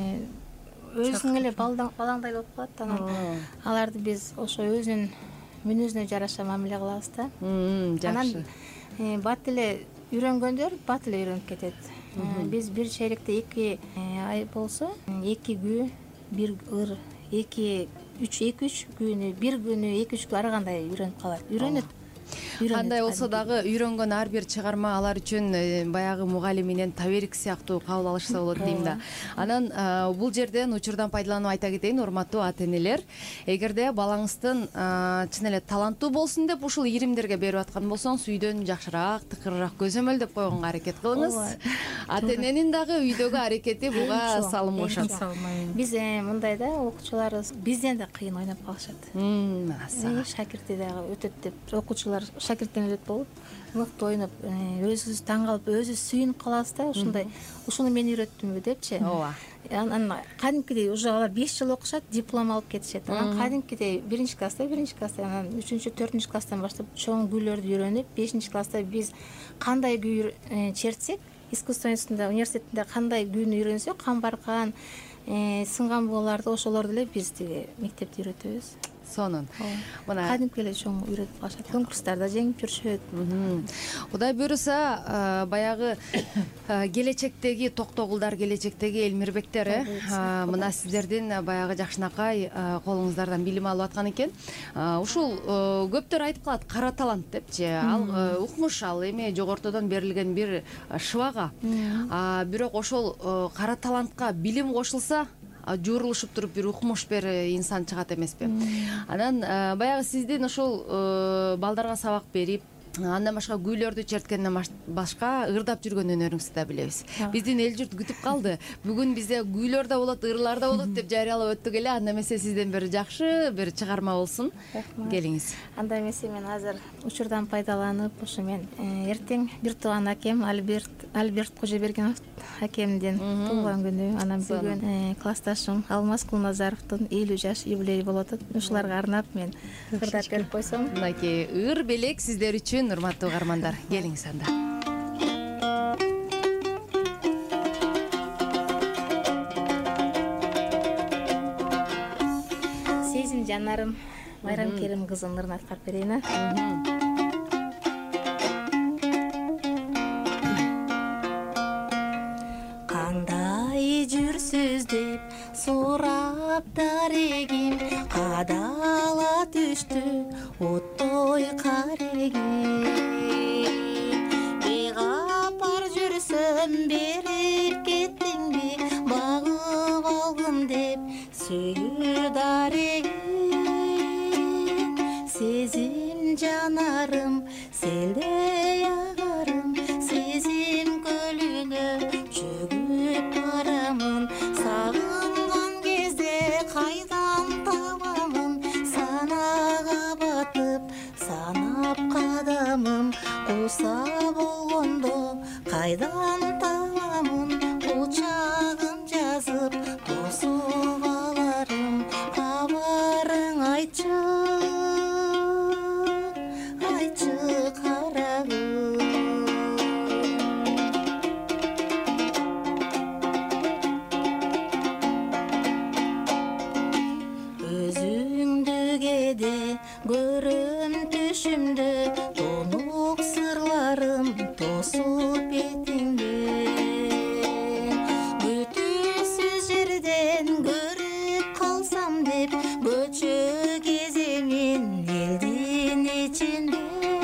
өзүң эле балаңдай болуп калат. Анан аларды биз ошо өзүнүн мүнөзүнө жараша мамиле кылабыз да. Жакшы. Анан бат эле үйрөнгөндөр бат эле үйрөнүп кетет. Биз бир чейректе 2 ай болсо, 2 күү, 1 ыр, 2-3 күнү, бир күнү, 2-3 күн ар кандай үйрөнүп калат. Үйрөнөт. Кандай болсо дагы үйрөнгөн ар бир чыгарма алар үчүн баягы мугалим менен таберик сыяктуу кабыл алышса болот дейм да. Анан бул жерден учурдан пайдаланып айта кетейин, урматтуу ата-энелер, эгерде балаңыздын чын эле таланттуу болсун деп ушул иримдерге берип аткан болсоңуз, үйдөн жакшыраак, тыкырыраак көзөмөлдөп койгонго аракет кылыңыз. Ата-эненин дагы үйдөгү аракети буга салым кошот. Биз мындай да, окуучуларыбыз бизден да кыйын ойноп калышат. Шакирти дагы өтөт деп окуучулар шакирттен өтөт болуп, мыкты ойноп, өзүбүз таң калып, өзүбүз сүйүнүп калабыз да. Ушундай, ушуну мен үйрөттүмбү депчи. Ооба. Анан кадимкидей уже алар 5 жыл окушат, диплом алып кетишет. Анан кадимкидей 1-класста, анан 3-4 класстан баштап чоң күүлөрдү үйрөнүп, 5-класста биз кандай күү чертсек, искусство институтунда, университетинде кандай күүнү үйрөнсөк, камбаркан, сынган бууларды ошолорду эле биз тиги мектепте үйрөтөбүз. Сонун. Мына кадимки эле чоң үйрөтүп калышат. Конкурстарда жеңип жүрүшөт. Кудай буйруса, баягы келечектеги токтогулдар, келечектеги элмирбектер, мына сиздердин баягы жакшынакай колуңуздардан билим алып аткан экен. Ушул көптөр айтып калат, кара талант депчи. Ал укмуш, ал эми жогортодон берилген бир шыбага. Бирок ошол кара талантка билим кошулса, жуурулушуп туруп бир укмуш бир инсан чыгат эмеспи? Анан баягы сиздин ошол балдарга сабак берип, андан башка гүйлөрдү черткенден башка ырдап жүргөн өнөрүңүздү да билебиз. Биздин эл журт күтүп калды. Бүгүн бизде гүйлөр да болот, ырлар да болот деп жарыялап өттүк эле. Анда эмесе сизден бир жакшы бир чыгарма болсун. Келиңиз. Анда эмесе мен азыр учурдан пайдаланып, ушу мен эртең бир тууган акем Альберт Кожобергенов акемдин туулган күнү, анан бүгүн классташым Алмаз Кулназаровдун 50 жаш юбилейи болот. Ушуларга арнап мен ырдап берип койсом. Мынакей ыр белек сиздер үчүн, урматтуу угармандар. Келиңиз анда. Сезим жанарым, Майрам Керим кызынын ырын аткарып берейин. дарегим кадала түштү оттой карегим бейгапар жүрсөм берип кеттиңби багып алгым деп сүйүү дарегим сезим жанарым селдей агарым сезим көлүнө чөгүп барамын сагынган кезде кайдан табамын санага батып санап кадамым куса болгондо кайдан табамын кучагын жазып тосуп аларым кабарың айтчы карагым өзүңдү кээде көрөм түшүмдө тонук сырларым тосуп бетиңде күтүүсүз жерден көрүп калсам деп көчө кеземин элдин ичинде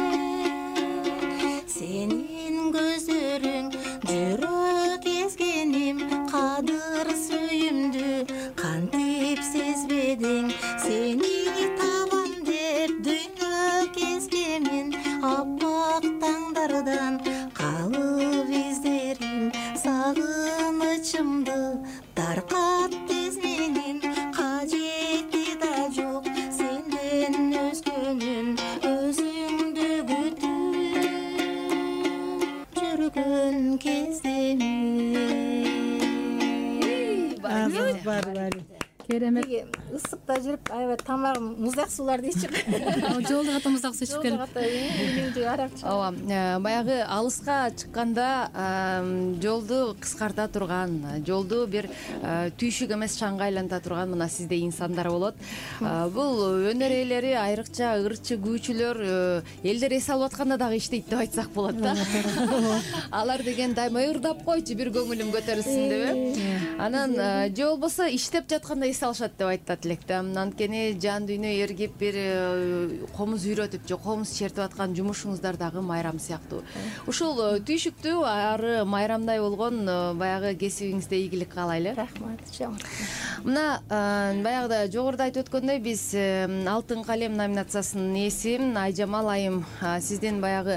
сенин көздөрүң жүрөк эзгеним кадыр сүйүмдү кантип сезбедиң сени табам деп дүйнө кезгемин аппак таңдардан калып издерим сагынычымды таркат тез менин кажети да жок сенден өзгөнүн өзүңдү күтүп жүргөн кездемин керемет. ысыкта жүрүп аябай тамагым муздак сууларды ичип Жолдо ката муздак суу ичип келип. ооба баягы алыска чыкканда жолду кыскарта турган жолду бир түйшүк эмес шаңга айланта турган мына сиздей инсандар болот. Бул өнөр ээлери айрыкча ырчы күүчүлөр элдер эс алып атканда дагы иштейт деп айтсак болот да. Алар деген дайыма ырдап койчу бир көңүлүм көтөрүлсүн деп. Анан же болбосо иштеп жатканда эс алышат деп айтат элек да. Анткени жан дүйнө эргип бир комуз үйрөтүп же комуз чертип аткан жумушуңуздар дагы майрам сыяктуу. Ушул түйшүктүү ары майрамдай болгон баягы кесибиңизде ийгилик каалайлы. Рахмат. Мына баягыда жогоруда айтып өткөндөй биз Алтын калем номинациясынын ээси Айжамал айым сиздин баягы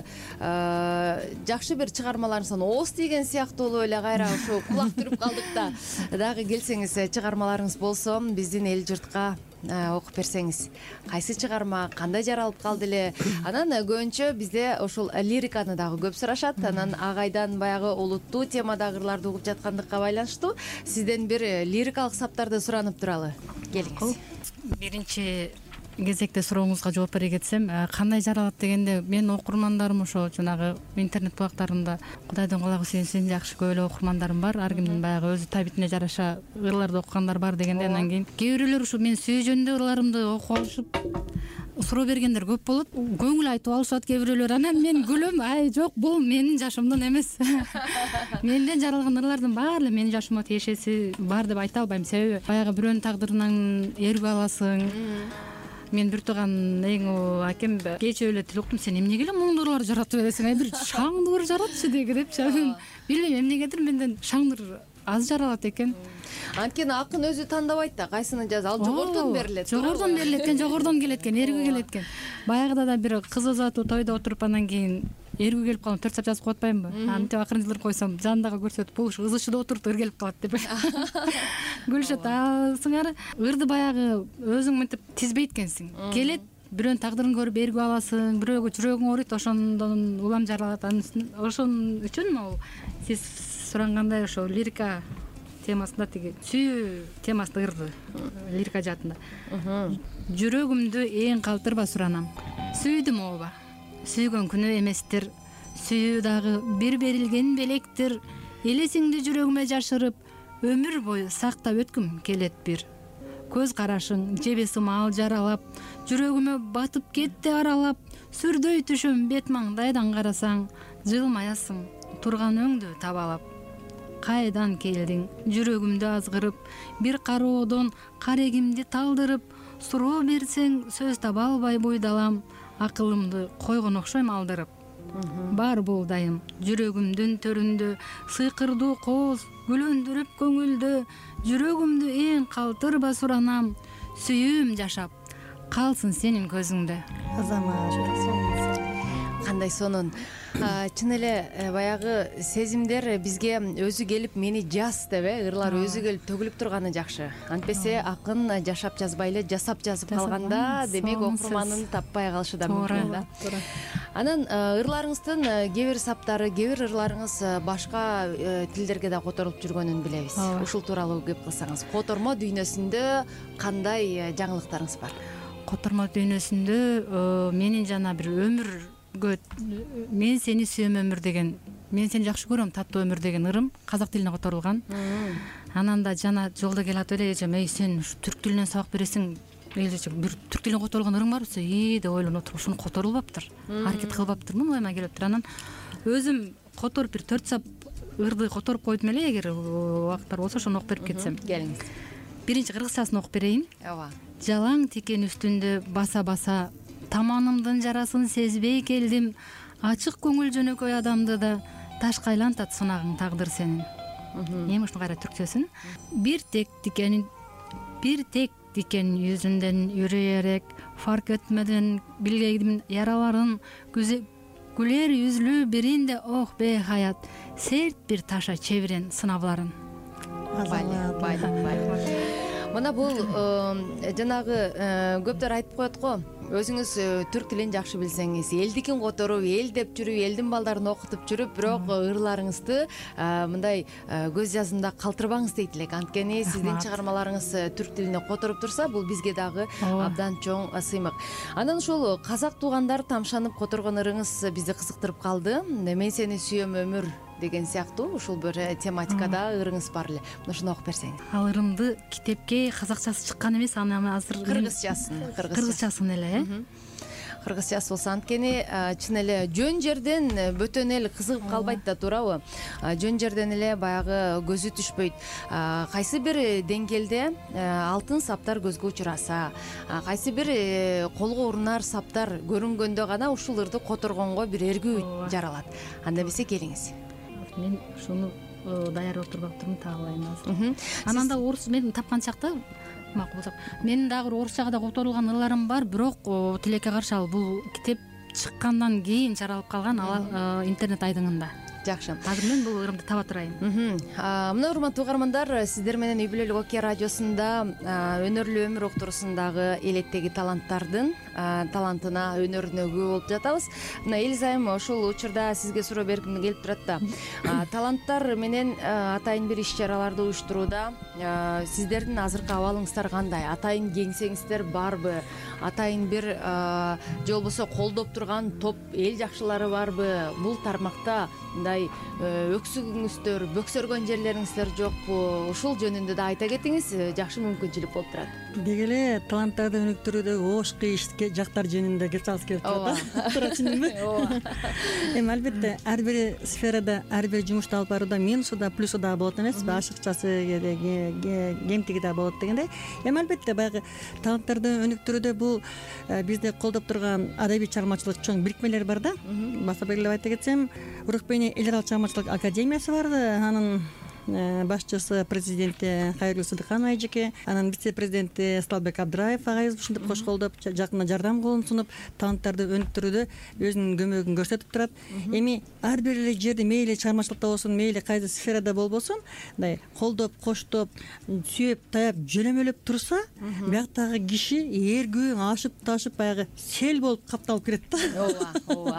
жакшы бир чыгармаларыңыздан ооз тийген сыяктуу болуп эле кайра ушу кулак түрүп калдык да. Дагы келсеңиз чыгармаларыңыз болсо биздин эл журтка окуп берсеңиз. Кайсы чыгарма, кандай жаралып калды эле? Анан көбүнчө бизде ошол лириканы дагы көп сурашат. Анан агайдан баягы улуттуу темадагы ырларды угуп жаткандыкка байланыштуу сизден бир лирикалык саптарды суранып туралы. Келиңиз. Биринчи кезекте сурооңузга жооп бере кетсем, кандай жаралат дегенде мен окурмандарым ошо жанагы интернет булактарында Кудайдын кулагы сүйүнсүн жакшы көп эле окурмандарым бар. Ар кимдин баягы өзү табитине жараша ырларды окугандар бар дегенде анан кийин кээ бирөөлөр ушу мен сүйүү жөнүндө ырларымды окуп алышып суроо бергендер көп болот. Көңүл айтып алышат кээ бирөөлөр. Анан мен күлөм, ай жок, бул менин жашымдын эмес. Менден жаралган ырлардын баары эле менин жашыма тиешеси бар деп айта албайм. Себеби баягы бирөөнүн тагдырынан эргип аласың. Мен бир тууган эң акем кечээ эле тил уктум. Сен эмнеге эле моңдуу ырлар жаратып бересиң? Бир шаңдуу ыр жаратчы деги депчи. Билбейм эмнегедир менден шаңдыр аз жаралат экен. Анткени акын өзү тандабайт да кайсыны жаз. Ал жогордон берилет. Жогордон берилет экен, жогордон келет экен, эргүү келет экен. Баягыда да бир кыз узатуу тойдо отуруп анан кийин эргүү келип калып 4 сап жазып коюп атпаймынбы? Антип акырын жылдыр койсом, жанындагы көрсөтүп, бул ушу ызычыда отуруп ыр келип калат деп. Күлүшөт. Сыңары ырды баягы өзүң мынтип тизбейт экенсиң. Келет, бирөөнүн тагдырын көрүп эргүү аласың, бирөөгө жүрөгүң ооруйт, ошондон улам жаралат. Ошон үчүн могу сиз сурангандай ошо лирика темасында тиги сүйүү темасында ырды лирика жаатында. Жүрөгүмдү эң калтырба суранам. Сүйдүм ооба. Сүйгөн күнү эместир. Сүйүү дагы бир берилген белектир. Элесиңди жүрөгүмө жашырып, өмүр бою сактап өткүм келет бир. Көз карашың жебе сымал жаралап, жүрөгүмө батып кетти аралап, сүрдөй түшөм бет маңдайдан карасаң, жылмаясың турган өңдү табалап. кайдан келдиң? Жүрөгүмдү азгырып, бир кароодон карегимди талдырып, суроо берсең сөз таба албай буйдалам, акылымды койгон окшойм алдырып. Бар болдайым жүрөгүмдүн төрүндө, сыйкырдуу кооз гүлөндүрүп көңүлдө, жүрөгүмдү ээн калтырба суранам, сүйүүм жашап калсын сенин көзүңдө. Кандай сонун. Чын эле баягы сезимдер бизге өзү келип мени жаз деп, ырлар өзү келип төгүлүп турганы жакшы. Антпесе акын жашап жазбай эле жасап жазып калганда, демек окурманын таппай калышы да мүмкүн да. Анан ырларыңыздын кээ бир саптары, кээ бир ырларыңыз башка тилдерге да которулуп жүргөнүн билебиз. Ушул тууралуу кеп кылсаңыз, котормо дүйнөсүндө кандай жаңылыктарыңыз бар? Котормо дүйнөсүндө менин жана бир мен сени сүйөм өмүр деген, мен сени жакшы көрөм таттуу өмүр деген ырым казак тилине которулган. Анан да жана жолдо келатып эле эжем, эй сен түрк тилинен сабак бересиң, бир түрк тилине которулган ырым барбы? Деп ойлонуп отуруп, ушуну которулбаптыр, аракет кылбаптырмын, оюма келиптир. Анан өзүм которуп бир 4 сап ырды которуп койдум эле, эгер убакыттар болсо ошону окуп берип кетсем. Келиңиз. Биринчи кыргызчасын окуп берейин. Ооба. Жалаң тикен үстүндө баса-баса, таманымдын жарасын сезбей келдим, ачык көңүл жөнөкөй адамды да ташка айлантат сынагың тагдыр сенин. Эми ушуну кайра түркчөсүн. Бир тек тикен yüzünden yürüyerek, fark etmeden bilgeydim yaraların, güler yüzlü birinde oh be hayat, sert bir taşa çeviren sınavların. Мына бул жанагы көптөр айтып коет го, өзүңүз түрк тилин жакшы билсеңиз, элдикин которуп, эл деп жүрүп, элдин балдарын окутуп жүрүп, бирок ырларыңызды мындай көз жазымда калтырбаңыз дейт элек. Анткени сиздин чыгармаларыңыз түрк тилине которуп турса, бул бизге дагы абдан чоң сыймык. Анан ушул казак туугандар тамшанып которгон ырыңыз бизди кызыктырып калды. Мен сени сүйөм өмүр деген сыяктуу ушул бир тематикада ырыңыз бар эле. Ушуну окуп берсең. Ал ырымды китепке казакчасы чыккан эмес, аны азыр кыргызчасын эле. Кыргызчасы болсо анткени чын эле жөн жерден бөтөн эл кызыгып калбайт да, туурабы? Жөн жерден эле баягы көзү түшпөйт. Кайсы бир деңгээлде алтын саптар көзгө учураса, кайсы бир колго урунар саптар көрүнгөндө гана ушул ырды которгонго бир эргүү жаралат. Анда эмесе келиңиз. Мен ушуну даярдап турбаптырмын, тагылайын азыр. Анан да орус мен тапкан чакта макул болсо, менин дагы орусчага да которулган ырларым бар, бирок тилекке каршы ал бул китеп чыккандан кийин жаралып калган интернет айдыңында. Жакшы. Азыр мен бул ырымды таба турайын. Мына урматтуу угармандар, сиздер менен Үй бүлөлүк Окей радиосунда өнөрлүү өмүр уктурусундагы элеттеги таланттардын талантына, өнөрүнө күбө болуп жатабыз. Мына Элизайым ошол учурда сизге суроо бергим келип турат да. Таланттар менен атайын бир иш чараларды уюштурууда сиздердин азыркы абалыңыздар кандай? Атайын кеңсеңиздер барбы? Атайын бир же болбосо колдоп турган топ эл жакшылары барбы? Бул тармакта мындай өксүгүңүздөр, бөксөргөн жерлериңиздер жокпу? Ушул жөнүндө да айта кетиңиз, жакшы мүмкүнчүлүк болуп турат. Деги эле таланттарды өнүктүрүүдөгү ош кыйыш жактар жөнүндө кеп салгыс келип турат. Туура түшүндүмбү? Эми албетте ар бир сферада, ар бир жумушту алып барууда минусу да, плюсу да болот эмеспи? Ашыкчасы, кемтиги да болот дегендей. Эми албетте баягы таланттарды өнүктүрүүдө бул бизде колдоп турган адабий чыгармачылык чоң бирикмелер бар да. Баса белгилеп айта кетсем, Урукбейне эл аралык чыгармачылык академиясы бар. Анын башчысы президенти Кайырлуу Сыдыканова эжеке, анан вице-президенти Сталбек Абдыраев агайыбыз ушинтип кош колдоп, жакында жардам колун сунуп, таланттарды өнүктүрүүдө өзүнүн көмөгүн көрсөтүп турат. Эми ар бир жерде, мейли чыгармачылыкта болсун, мейли кайсы сферада болбосун, мындай колдоп, коштоп, сүйөп, таяп, жөнөмөлөп турса, бияктагы киши эргүү ашып ташып баягы сел болуп капталып кирет да. Ооба.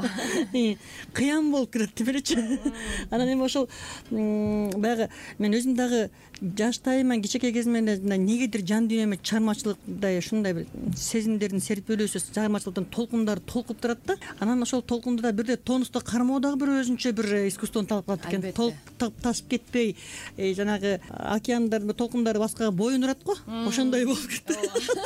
Кыям болуп кирет деп элечи. Анан эми ошол баягы мен өзүм дагы жаштайыман, кичинекей кезимде негедир жан дүйнөмө чыгармачылыктай ушундай бир сезимдердин серпилүүсү, чыгармачылыктын толкундары толкуп турат да. Анан ошол толкунду да бирде тонусту кармоо дагы бир өзүнчө бир искусствону талап кылат экен. Толуп ташып кетпей, жанагы океандардын толкундары башкага боюн урат го, ошондой болуп кетти.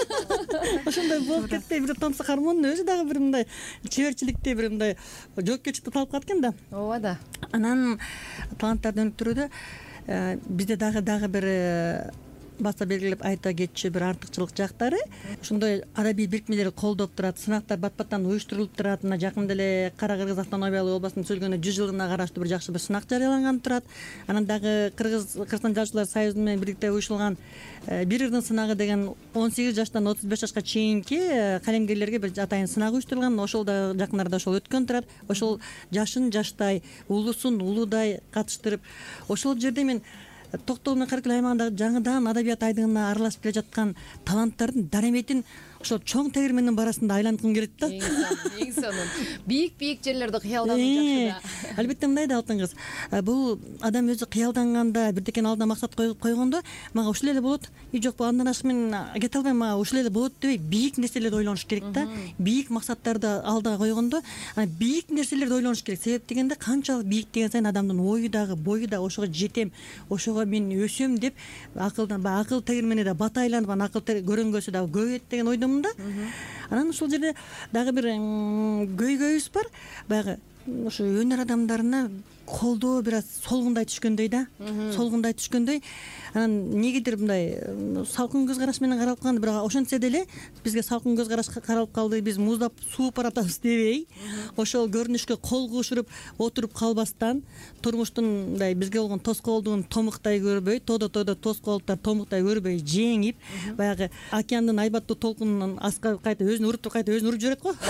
Ошондой болуп кетпей, бир тонусту кармоонун өзү дагы бир мындай чеберчиликти, бир мындай жоопкерчиликти талап кылат экен да. Ооба да. Анан таланттарды өнүктүрүүдө бизде дагы бир баса белгилеп айта кетчү бир артыкчылык жактары ошондой адабий бирикмелер колдоп турат, сынактар бат-баттан уюштурулуп турат. Мына жакында эле Кара Кыргыз автономиялык областын түзүлгөнүнө 100 жылына караштуу бир жакшы бир сынак жарыяланган турат. Анан дагы Кыргызстан жазуучулар союзу менен бирдикте уюштурулган бир ырдын сынагы деген 18 жаштан 35 жашка чейинки калемгерлерге бир атайын сынак уюштурулган. Ошол да жакын арада ошол өткөн турат. Ошол жашын жаштай, улусун улуудай катыштырып, ошол жерде мен Токтогул менен Каракөл аймагындагы жаңыдан адабият айдыгына аралашып келе жаткан таланттардын дараметин ошол чоң тегирмендин барасында айланткым келет да. Эң сонун. Бийик жерлерди кыялдануу жакшы да. Албетте мындай да алтын кыз. Бул адам өзү кыялданганда, бирдекени алдына максат койгондо, мага ушул эле болот, жок бул андан ашык мен кете албайм, мага ушул эле болот дебей, бийик нерселерди ойлонуш керек да. Бийик максаттарды алдыга койгондо, бийик нерселерди ойлонуш керек. Себеп дегенде канчалык бийиктеген сайын адамдын ою дагы, бою да ошого жетем, ошого мен өсөм деп акыл тегирмени да бата айланып, акыл көрөнгөсү да көбөйөт деген ойдомун да. Анан ушул жерде дагы бир көйгөйүбүз бар. Баягы ушу өнөр адамдарына колдоо бир аз солгундай түшкөндөй да. Солгундай түшкөндөй. Анан негедир мындай салкын көз караш менен каралып калган, бирок ошентсе деле бизге салкын көз караш каралып калды, биз муздап сууп баратабыз дебей, ошол көрүнүшкө кол кушуруп отуруп калбастан, турмуштун мындай бизге болгон тоскоолдугун томуктай көрбөй, тодо тоскоолдуктар томуктай көрбөй жеңип, баягы океандын айбаттуу толкунунан аска кайта өзүн уруп жиберет го.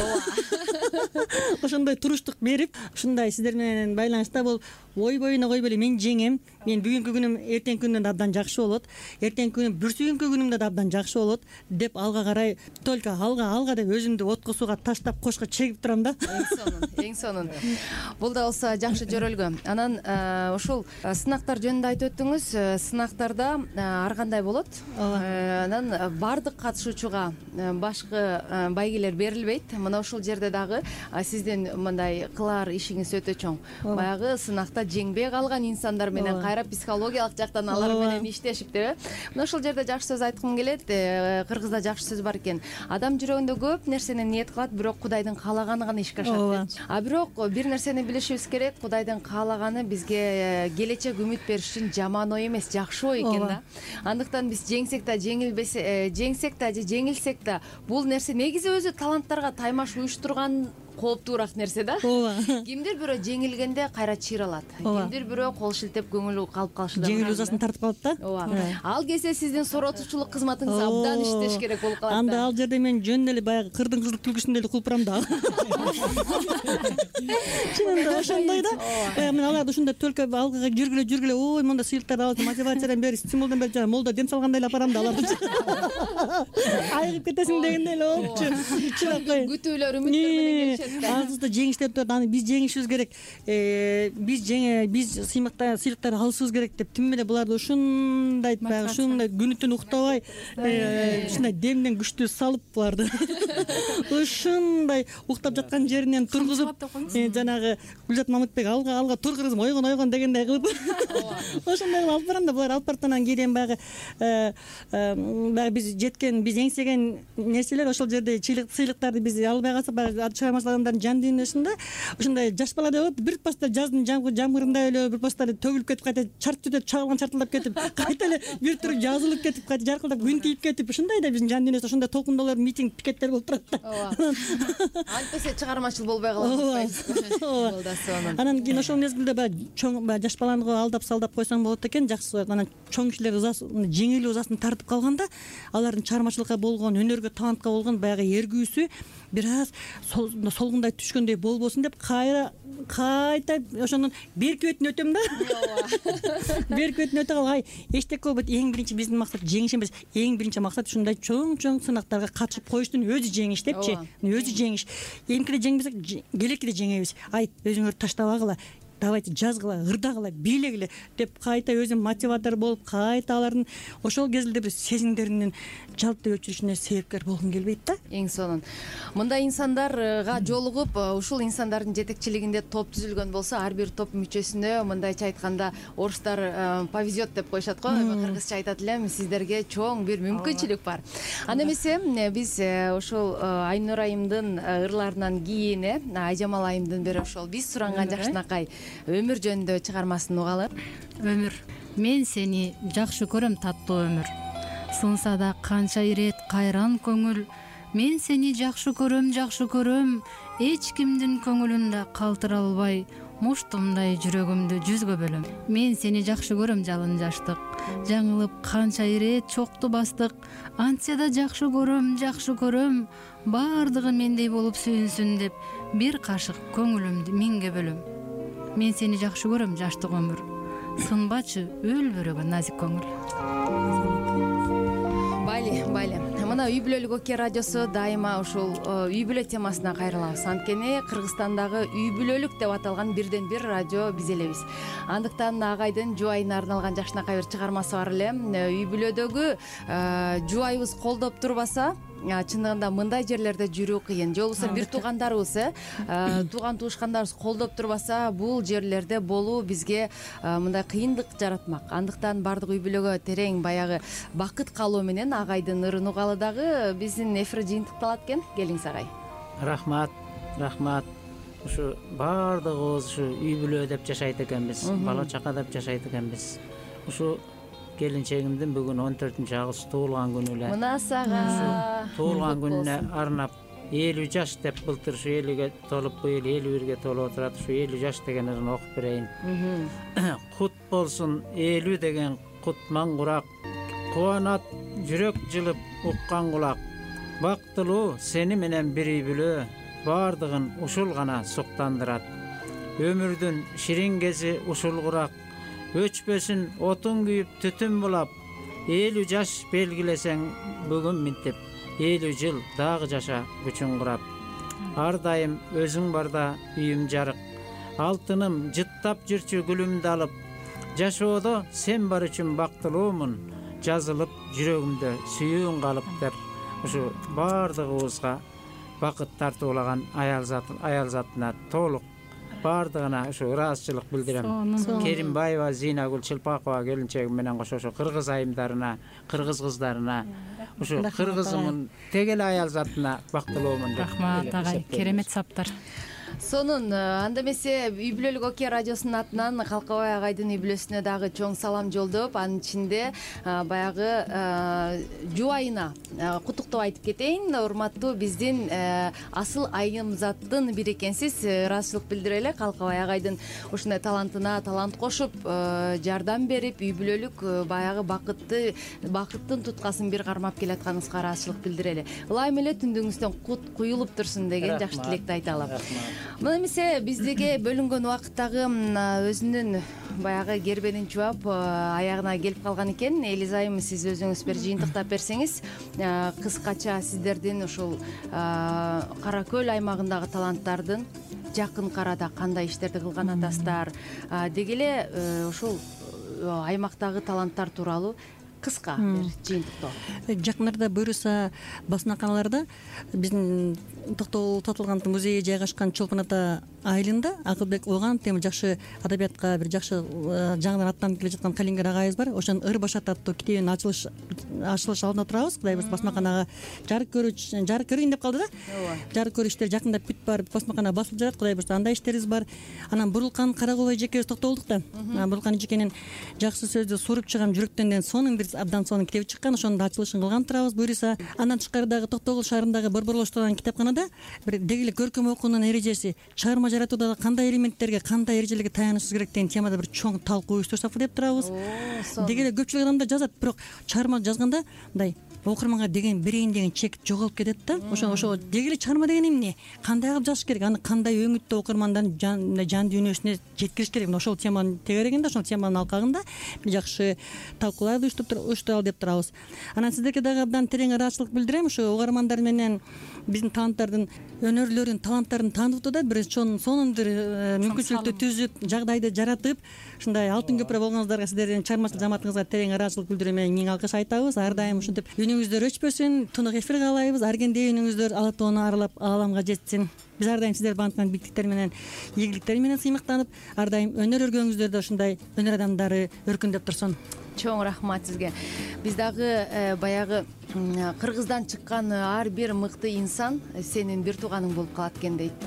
Ошондой туруштук берип, ушундай сиздер менен байланышта болуп, ойбоюна койбой эле мен жеңем, мен бүгүнкү күнүм эртеңки күндөн да абдан жакшы болот, эртеңки күнүм бүрсүйүнкү күнүмдө да абдан жакшы болот деп алга карай только алга деп өзүмдү отко сууга таштап кошко чегип турам да. Эң сонун. Бул да болсо жакшы жөрөлгө. Анан ушул сынактар жөнүндө айтып өттүңүз. Сынактарда ар кандай болот? Анан бардык катышуучуга башкы байгелер берилбейт. Мына ушул жерде дагы сиздин мындай кылар ишиңиз өтө чоң. Баягы сынакта жеңбей калган инсандар менен кайра психологиялык жактан алар менен иштешип деп. Мына ушул жерде жакшы сөз айткым келет. Кыргызда жакшы сөз бар экен. Адам жүрөгүндө көп нерсени ниет кылат, бирок Кудайдын каалаганы гана ишке ашат. Бирок бир нерсени билишибиз керек, Кудайдын каалаганы бизге келечек үмүт бериш үчүн жаман ой эмес, жакшы ой экен да. Андыктан биз жеңсек да, жеңсек да же жеңилсек да, бул нерсе негизи өзү таланттарга таймаш уюштурган кооптуураак нерсе да. Кимдир бирөө жеңилгенде кайра чыйралат. Кимдир бирөө кол шилтеп көңүлү калып калышы да. Жеңил узасын тартып калат да. Ал кезде сиздин соротуучулук кызматыңыз абдан иштеш керек болуп калат да. Анда ал жерде мен жөн эле баягы кырдын кызыл түлкүсүндөй эле кулпурам да. Чынында ошондой да. Мен аларды ушундай только алгага жүргүлө, ой монда сыйлыктарды алып, мотивациядан бери, стимулдан бери молда дем салгандай эле апарам да аларды. Айыгып кетесиң дегендей эле болчу. Күтүүлөр, үмүттөр менен келишет. Азызда жеңиштеп турат, аны биз жеңишибиз керек. Биз сыйлыктарды алышыбыз керек деп тим эле буларды ушундай баягы ушундай күнү-түн уктабай, ушундай демден күчтүү салып буларды. Ушундай уктап жаткан жеринен тургузуп, жанагы Гүлзат Мамытбек алга тур кыргызым, ойгон дегендей кылып. Ошондой кылып алып барам да, булар алып баратанан кийин баягы биз жеткен, биз эңсеген нерселер ошол жерде сыйлыктарды биз албай калсак, баягы чыгармачыл адамдардын жан дүйнөсүндө ушундай жаш баладай болот. Бир паста жаздын жамгырындай эле бир паста төгүлүп кетип, кайта чартылдап кетип, кайта эле бир тур жазылып кетип, кайта жаркылдап күн тийип кетип, ушундай да биздин жан дүйнөсү ошондой толкундоолор, митинг, пикеттер болуп турат да. Антесе чыгармачыл болбой калат. Анан кийин ошол мезгилде чоң жаш баланы алдап салдап койсоң болот экен, жакшы. Анан чоң кишилер жеңил узасын тартып калганда, алардын чыгармачылыкка болгон, өнөргө, талантка болгон баягы эргүүсү бир аз солгундай түшкөндөй болбосун деп кайта ошонун берки бетин өтөм да. Берки бетин өтө калып, эчтеке болбойт. Эң биринчи биздин максат жеңиш эмес. Эң биринчи максат ушундай чоң сынактарга катышып коюштун өзү жеңиш депчи. Өзү жеңиш. Эмкиде жеңбесек, келекиде жеңебиз. Өзүңөр таштабагыла, давайте жазгыла, ырдагыла, бийлегиле деп кайта өзүм мотиватор болуп, кайта алардын ошол кезде бир сезимдеринин жалпты өчүрүшүнө себепкер болгум келбейт да. Эң сонун. Мындай инсандарга жолугуп, ушул инсандардын жетекчилигинде топ түзүлгөн болсо, ар бир топ мүчөсүнө мындайча айтканда орустар повезет деп коюшат го. Кыргызча айтат элем, сиздерге чоң бир мүмкүнчүлүк бар. Анда эмесе биз ушул Айнур айымдын ырларынан кийин Айжамал айымдын бери ошол биз суранган жакшынакай өмүр жөнүндө чыгармасын угалы. Өмүр мен сени жакшы көрөм таттуу өмүр. Сынса да канча ирет кайран көңүл, мен сени жакшы көрөм, эч кимдин көңүлүндө калтыра албай, муштумдай жүрөгүмдү жүзгө бөлөм. Мен сени жакшы көрөм жалын жаштык, жаңылып канча ирет чокту бастык, антса да жакшы көрөм, баардыгы мендей болуп сүйүнсүн деп, бир кашык көңүлүмдү миңге бөлөм. Мен сени жакшы көрөм жаштык өмүр, сынбачы өлбүрөгө назик көңүл. Байли. Мына үй бүлөлүк ОК радиосу дайыма ушул үй бүлө темасына кайрылабыз. Анткени Кыргызстандагы үй бүлөлүк деп аталган бирден бир радио биз элебиз. Андыктан агайдын жубайына арналган жакшынакай бир чыгармасы бар эле. Үй бүлөдөгү жубайыбыз колдоп турбаса, чындыгында мындай жерлерде жүрүү кыйын. Же болбосо бир туугандарыбыз, тууган туушкандарыбыз колдоп турбаса, бул жерлерде болуу бизге мындай кыйындык жаратмак. Андыктан бардык үй бүлөгө терең баягы бакыт каалоо менен агайдын ырын угалы дагы биздин эфир жыйынтыкталат экен. Келиңиз агай. Рахмат. Ушу баардыгыбыз ушу үй бүлө деп жашайт экенбиз, бала чака деп жашайт экенбиз. Ушу келинчегимдин бүгүн 14-август туулган күнү эле. Мына сага Туулган күнүнө арнап 50 жаш деп былтыр ушу 50ге толуп, быйыл 51ге толуп отурат. Ушу 50 жаш деген ырын окуп берейин. Кут болсун 50 деген кут маңгурак, кубанат жүрөк жылып уккан кулак. Бактылуу сени менен бир үй бүлө, баардыгын ушул гана суктандырат. Өмүрдүн ширин кези ушул курак, өчпөсүн отун күйүп түтүн булап. 50 жаш белгилесең бүгүн минтип, 50 жыл дагы жаша күчүн курап. Ар дайым өзүң барда үйүм жарык, алтыным жыттап жүрчү гүлүмдү алып. Жашоодо сен бар үчүн бактылуумун, жазылып жүрөгүмдө сүйүүң калып деп. Ушу баардыгыбызга бакыт тартуулаган аял затына толук баардыгына ушу ыраазычылык билдирем. Керимбаева Зинагүл Чылпакова келинчегим менен кошо ошо кыргыз айымдарына, кыргыз кыздарына, ушу кыргызымын тегеле аял затына бактылуумун деп. Рахмат агай, керемет саптар. Сонун анда эмесе үй бүлөлүк ОК радиосунун атынан Калкабай агайдын үй бүлөсүнө дагы чоң салам жолдоп, анын ичинде баягы жубайына куттуктоо айтып кетейин. Урматтуу биздин асыл айымзаттын бири экенсиз, ыраазычылык билдирели. Калкабай агайдын ушундай талантына талант кошуп, жардам берип, үй бүлөлүк баягы бакыттын туткасын бир кармап келатканыңызга ыраазычылык билдирели. Ылайым эле түндүгүңүздөн кут куюлуп турсун деген жакшы тилекти айта алам. Мына эмесе биздиге бөлүнгөн убакыт дагы өзүнүн баягы кербенин чубап аягына келип калган экен. Элиз айым, сиз өзүңүз бир жыйынтыктап берсеңиз, кыскача сиздердин ушул Кара Көл аймагындагы таланттардын жакын арада кандай иштерди кылган атасыздар, деги эле ушул аймактагы таланттар тууралуу кыска бир жыйынтыктоо. Жакындарда буюрса басмаканаларда биздин Токтогул музейи жайгашкан Чолпон ата айылында Акылбек Оган тем жакшы адабиятка бир жакшы жаңыдан аттанып келе жаткан Калингер агайыбыз бар. Ошонун Ыр башат аттуу китебинин ачылыш алдында турабыз. Кудай буйрса басмаканага жарык көрүйүн деп калды да. Жарык көрүү иштери жакындап бүтүп барып басмакана басылып жатат. Кудай буйрса андай иштерибиз бар. Анан Бурулкан Карагул эжекебиз токтолдук да. Бурулкан эжекенин жакшы сөздү суруп чыгам жүрөктөн деген сонун бир абдан сонун китеби чыккан. Ошонун да ачылышын кылган турабыз буюрса. Андан тышкарыдагы Токтогул шаарындагы Борборлоштурган китепканада бир деги эле көркөм окуунун эрежеси, чыгарма жаратууда кандай элементтерге, кандай эрежелерге таянышыбыз керек деген темада бир чоң талкуу уюштурсак деп турабыз. Деги эле көпчүлүк адамдар жазат, бирок чыгарма жазганда мындай окурманга деген берейин деген чек жоголуп кетет да. Ошо деги эле чыгарма деген эмне? Кандай кылып жазыш керек? Аны кандай өңүттө окурмандын жан дүйнөсүнө жеткириш керек? Ошол теманын тегерегинде, ошол теманын алкагында жакшы талкууларды уюштуралы деп турабыз. Анан сиздерге дагы абдан терең ыраазычылык билдирем. Ушу угармандар менен биздин таланттардын өнөрлөрүн, таланттарын таанытууда бир сонун бир мүмкүнчүлүктү түзүп, жагдайды жаратып, ушундай алтын көпүрө болгонуңуздарга сиздердин чыгармачыл жамаатыңызга терең ыраазычылык билдирүү менен миң алкыш айтабыз. Ар дайым ушинтип үнүңүздөр өчпөсүн, тунук эфир каалайбыз. Аргендей үнүңүздөр ала тоону аралап ааламга жетсин. Биз ар дайым сиздерди баанткан бийликтер менен, ийгиликтер менен сыймыктанып, ар дайым өнөр өргөнүңүздөрдө ушундай өнөр адамдары өркүндөп турсун. Чоң рахмат сизге. Биз дагы баягы Кыргыздан чыккан ар бир мыкты инсан сенин бир тууганың болуп калат экен дейт.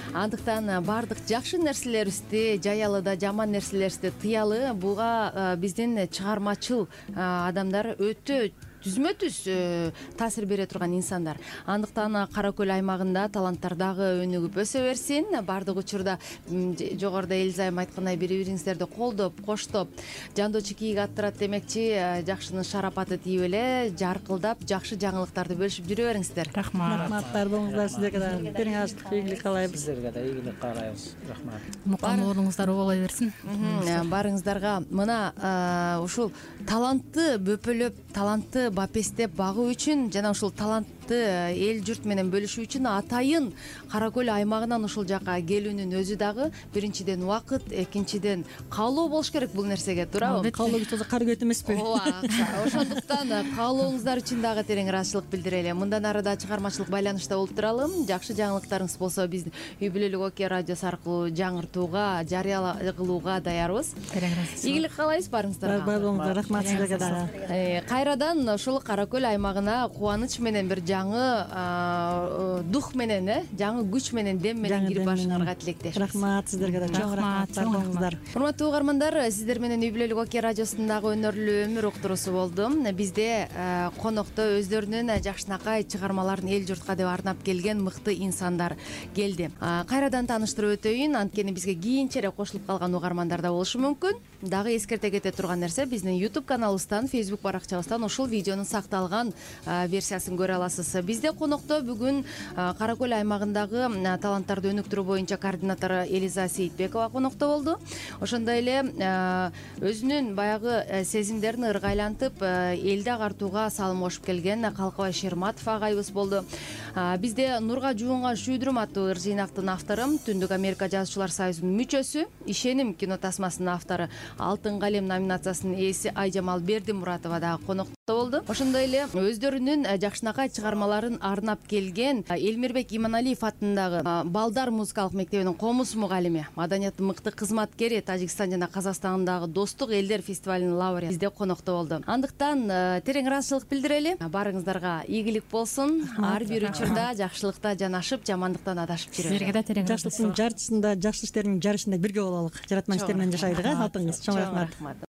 Андыктан баардык жакшы нерселерибизди, жаялы да жаман нерселерибизди тыялы. Буга биздин чыгармачыл адамдар өтө түзмө түз таасир бере турган инсандар. Андыктан Кара Көл аймагында таланттар дагы өнүгүп өсө берсин. Баардык учурда жогоруда Элиза айым айткандай бири-бириңиздерди колдоп, коштоп, жандоо чекиги аттырат демекчи, жакшынын шарапаты тийип эле жаркылдап, жакшы жаңылыктарды бөлүшүп жүрө бериңиздер. Рахматтар болуңуздар, сиздерге да терең ачтык ийгилик каалайбыз. Сиздерге да ийгилик каалайбыз. Рахмат. Мукам ордуңуздар оболой берсин. Барыңыздарга мына ушул талантты бөпөлөп, талантты бапестеп багуу үчүн жана ушул талантты эл журт менен бөлүшүү үчүн атайын Кара Көл аймагынан ушул жака келүүнүн өзү дагы биринчиден убакыт, экинчиден каалоо болуш керек бул нерсеге, туурабы? Каалоо болсо кар көт эмеспи? Ошондуктан каалооңуздар үчүн дагы терең ыраазычылык билдирели. Мындан ары да чыгармачылык байланышта болуп туралы. Жакшы жаңылыктарыңыз болсо биздин үй бүлөлүк Оке радиосу аркылуу жаңыртууга, жарыя кылууга даярбыз. Ийгилик каалайбыз барыңыздарга. Бай болуңуздар, рахмат сиздерге дагы. Кайрадан ушул Кара Көл аймагына кубаныч менен бир жаңы дух менен, жаңы күч менен, дем менен кирип барышыңарга тилектешпиз. Рахмат сиздерге да, чоң рахматтар болуңуздар. Урматтуу угармандар, сиздер менен үй бүлөлүк Оке радиосундагы өнөрлүү өмүр уктуруусу болду. Бизде конокто өздөрүнүн жакшынакай чыгармаларын эл журтка деп арнап келген мыкты инсандар келди. Кайрадан тааныштырып өтөйүн, анткени бизге кийинчерээк кошулуп калган угармандар да болушу мүмкүн. Дагы эскерте кете турган нерсе, биздин YouTube каналыбыздан, Facebook баракчабыздан ушул видеонун сакталган версиясын көрө аласыз. Бизде конокто бүгүн Кара Көл аймагындагы таланттарды өнүктүрүү боюнча координатору Элиза Сейитбекова конокто болду. Ошондой эле өзүнүн баягы сезимдерин ыргайлантып, элди агартууга салым кошуп келген Калкыбай Шерматов агайыбыз болду. Бизде Нурга жуунган шүйдүрүм аттуу ыр жыйнактын автору, Түндүк Америка жазуучулар союзунун мүчөсү, Ишеним кино тасмасынын автору, Алтын калем номинациясынын ээси Айжамал Бердимуратова дагы конокто болду. Ошондой эле өздөрүнүн жакшынакай чыгармаларын арнап келген Элмирбек Иманалиев атындагы Балдар музыкалык мектебинин комуз мугалими, маданияттын мыкты кызматкери, Тажикстан жана Казакстандагы Достук элдер фестивалынын лауреаты бизде конокто болду. Андыктан терең ыраазычылык билдирели. Барыңыздарга ийгилик болсун. Ар бир учурда жакшылыкта жанашып, жамандыктан адашып жүрөлү. Сиздерге да терең Жакшылыктын жарчысында, жакшы иштердин жарышында бирге бололук. Жаратман иштер менен жашайлык, алтыңыз. Чоң рахмат.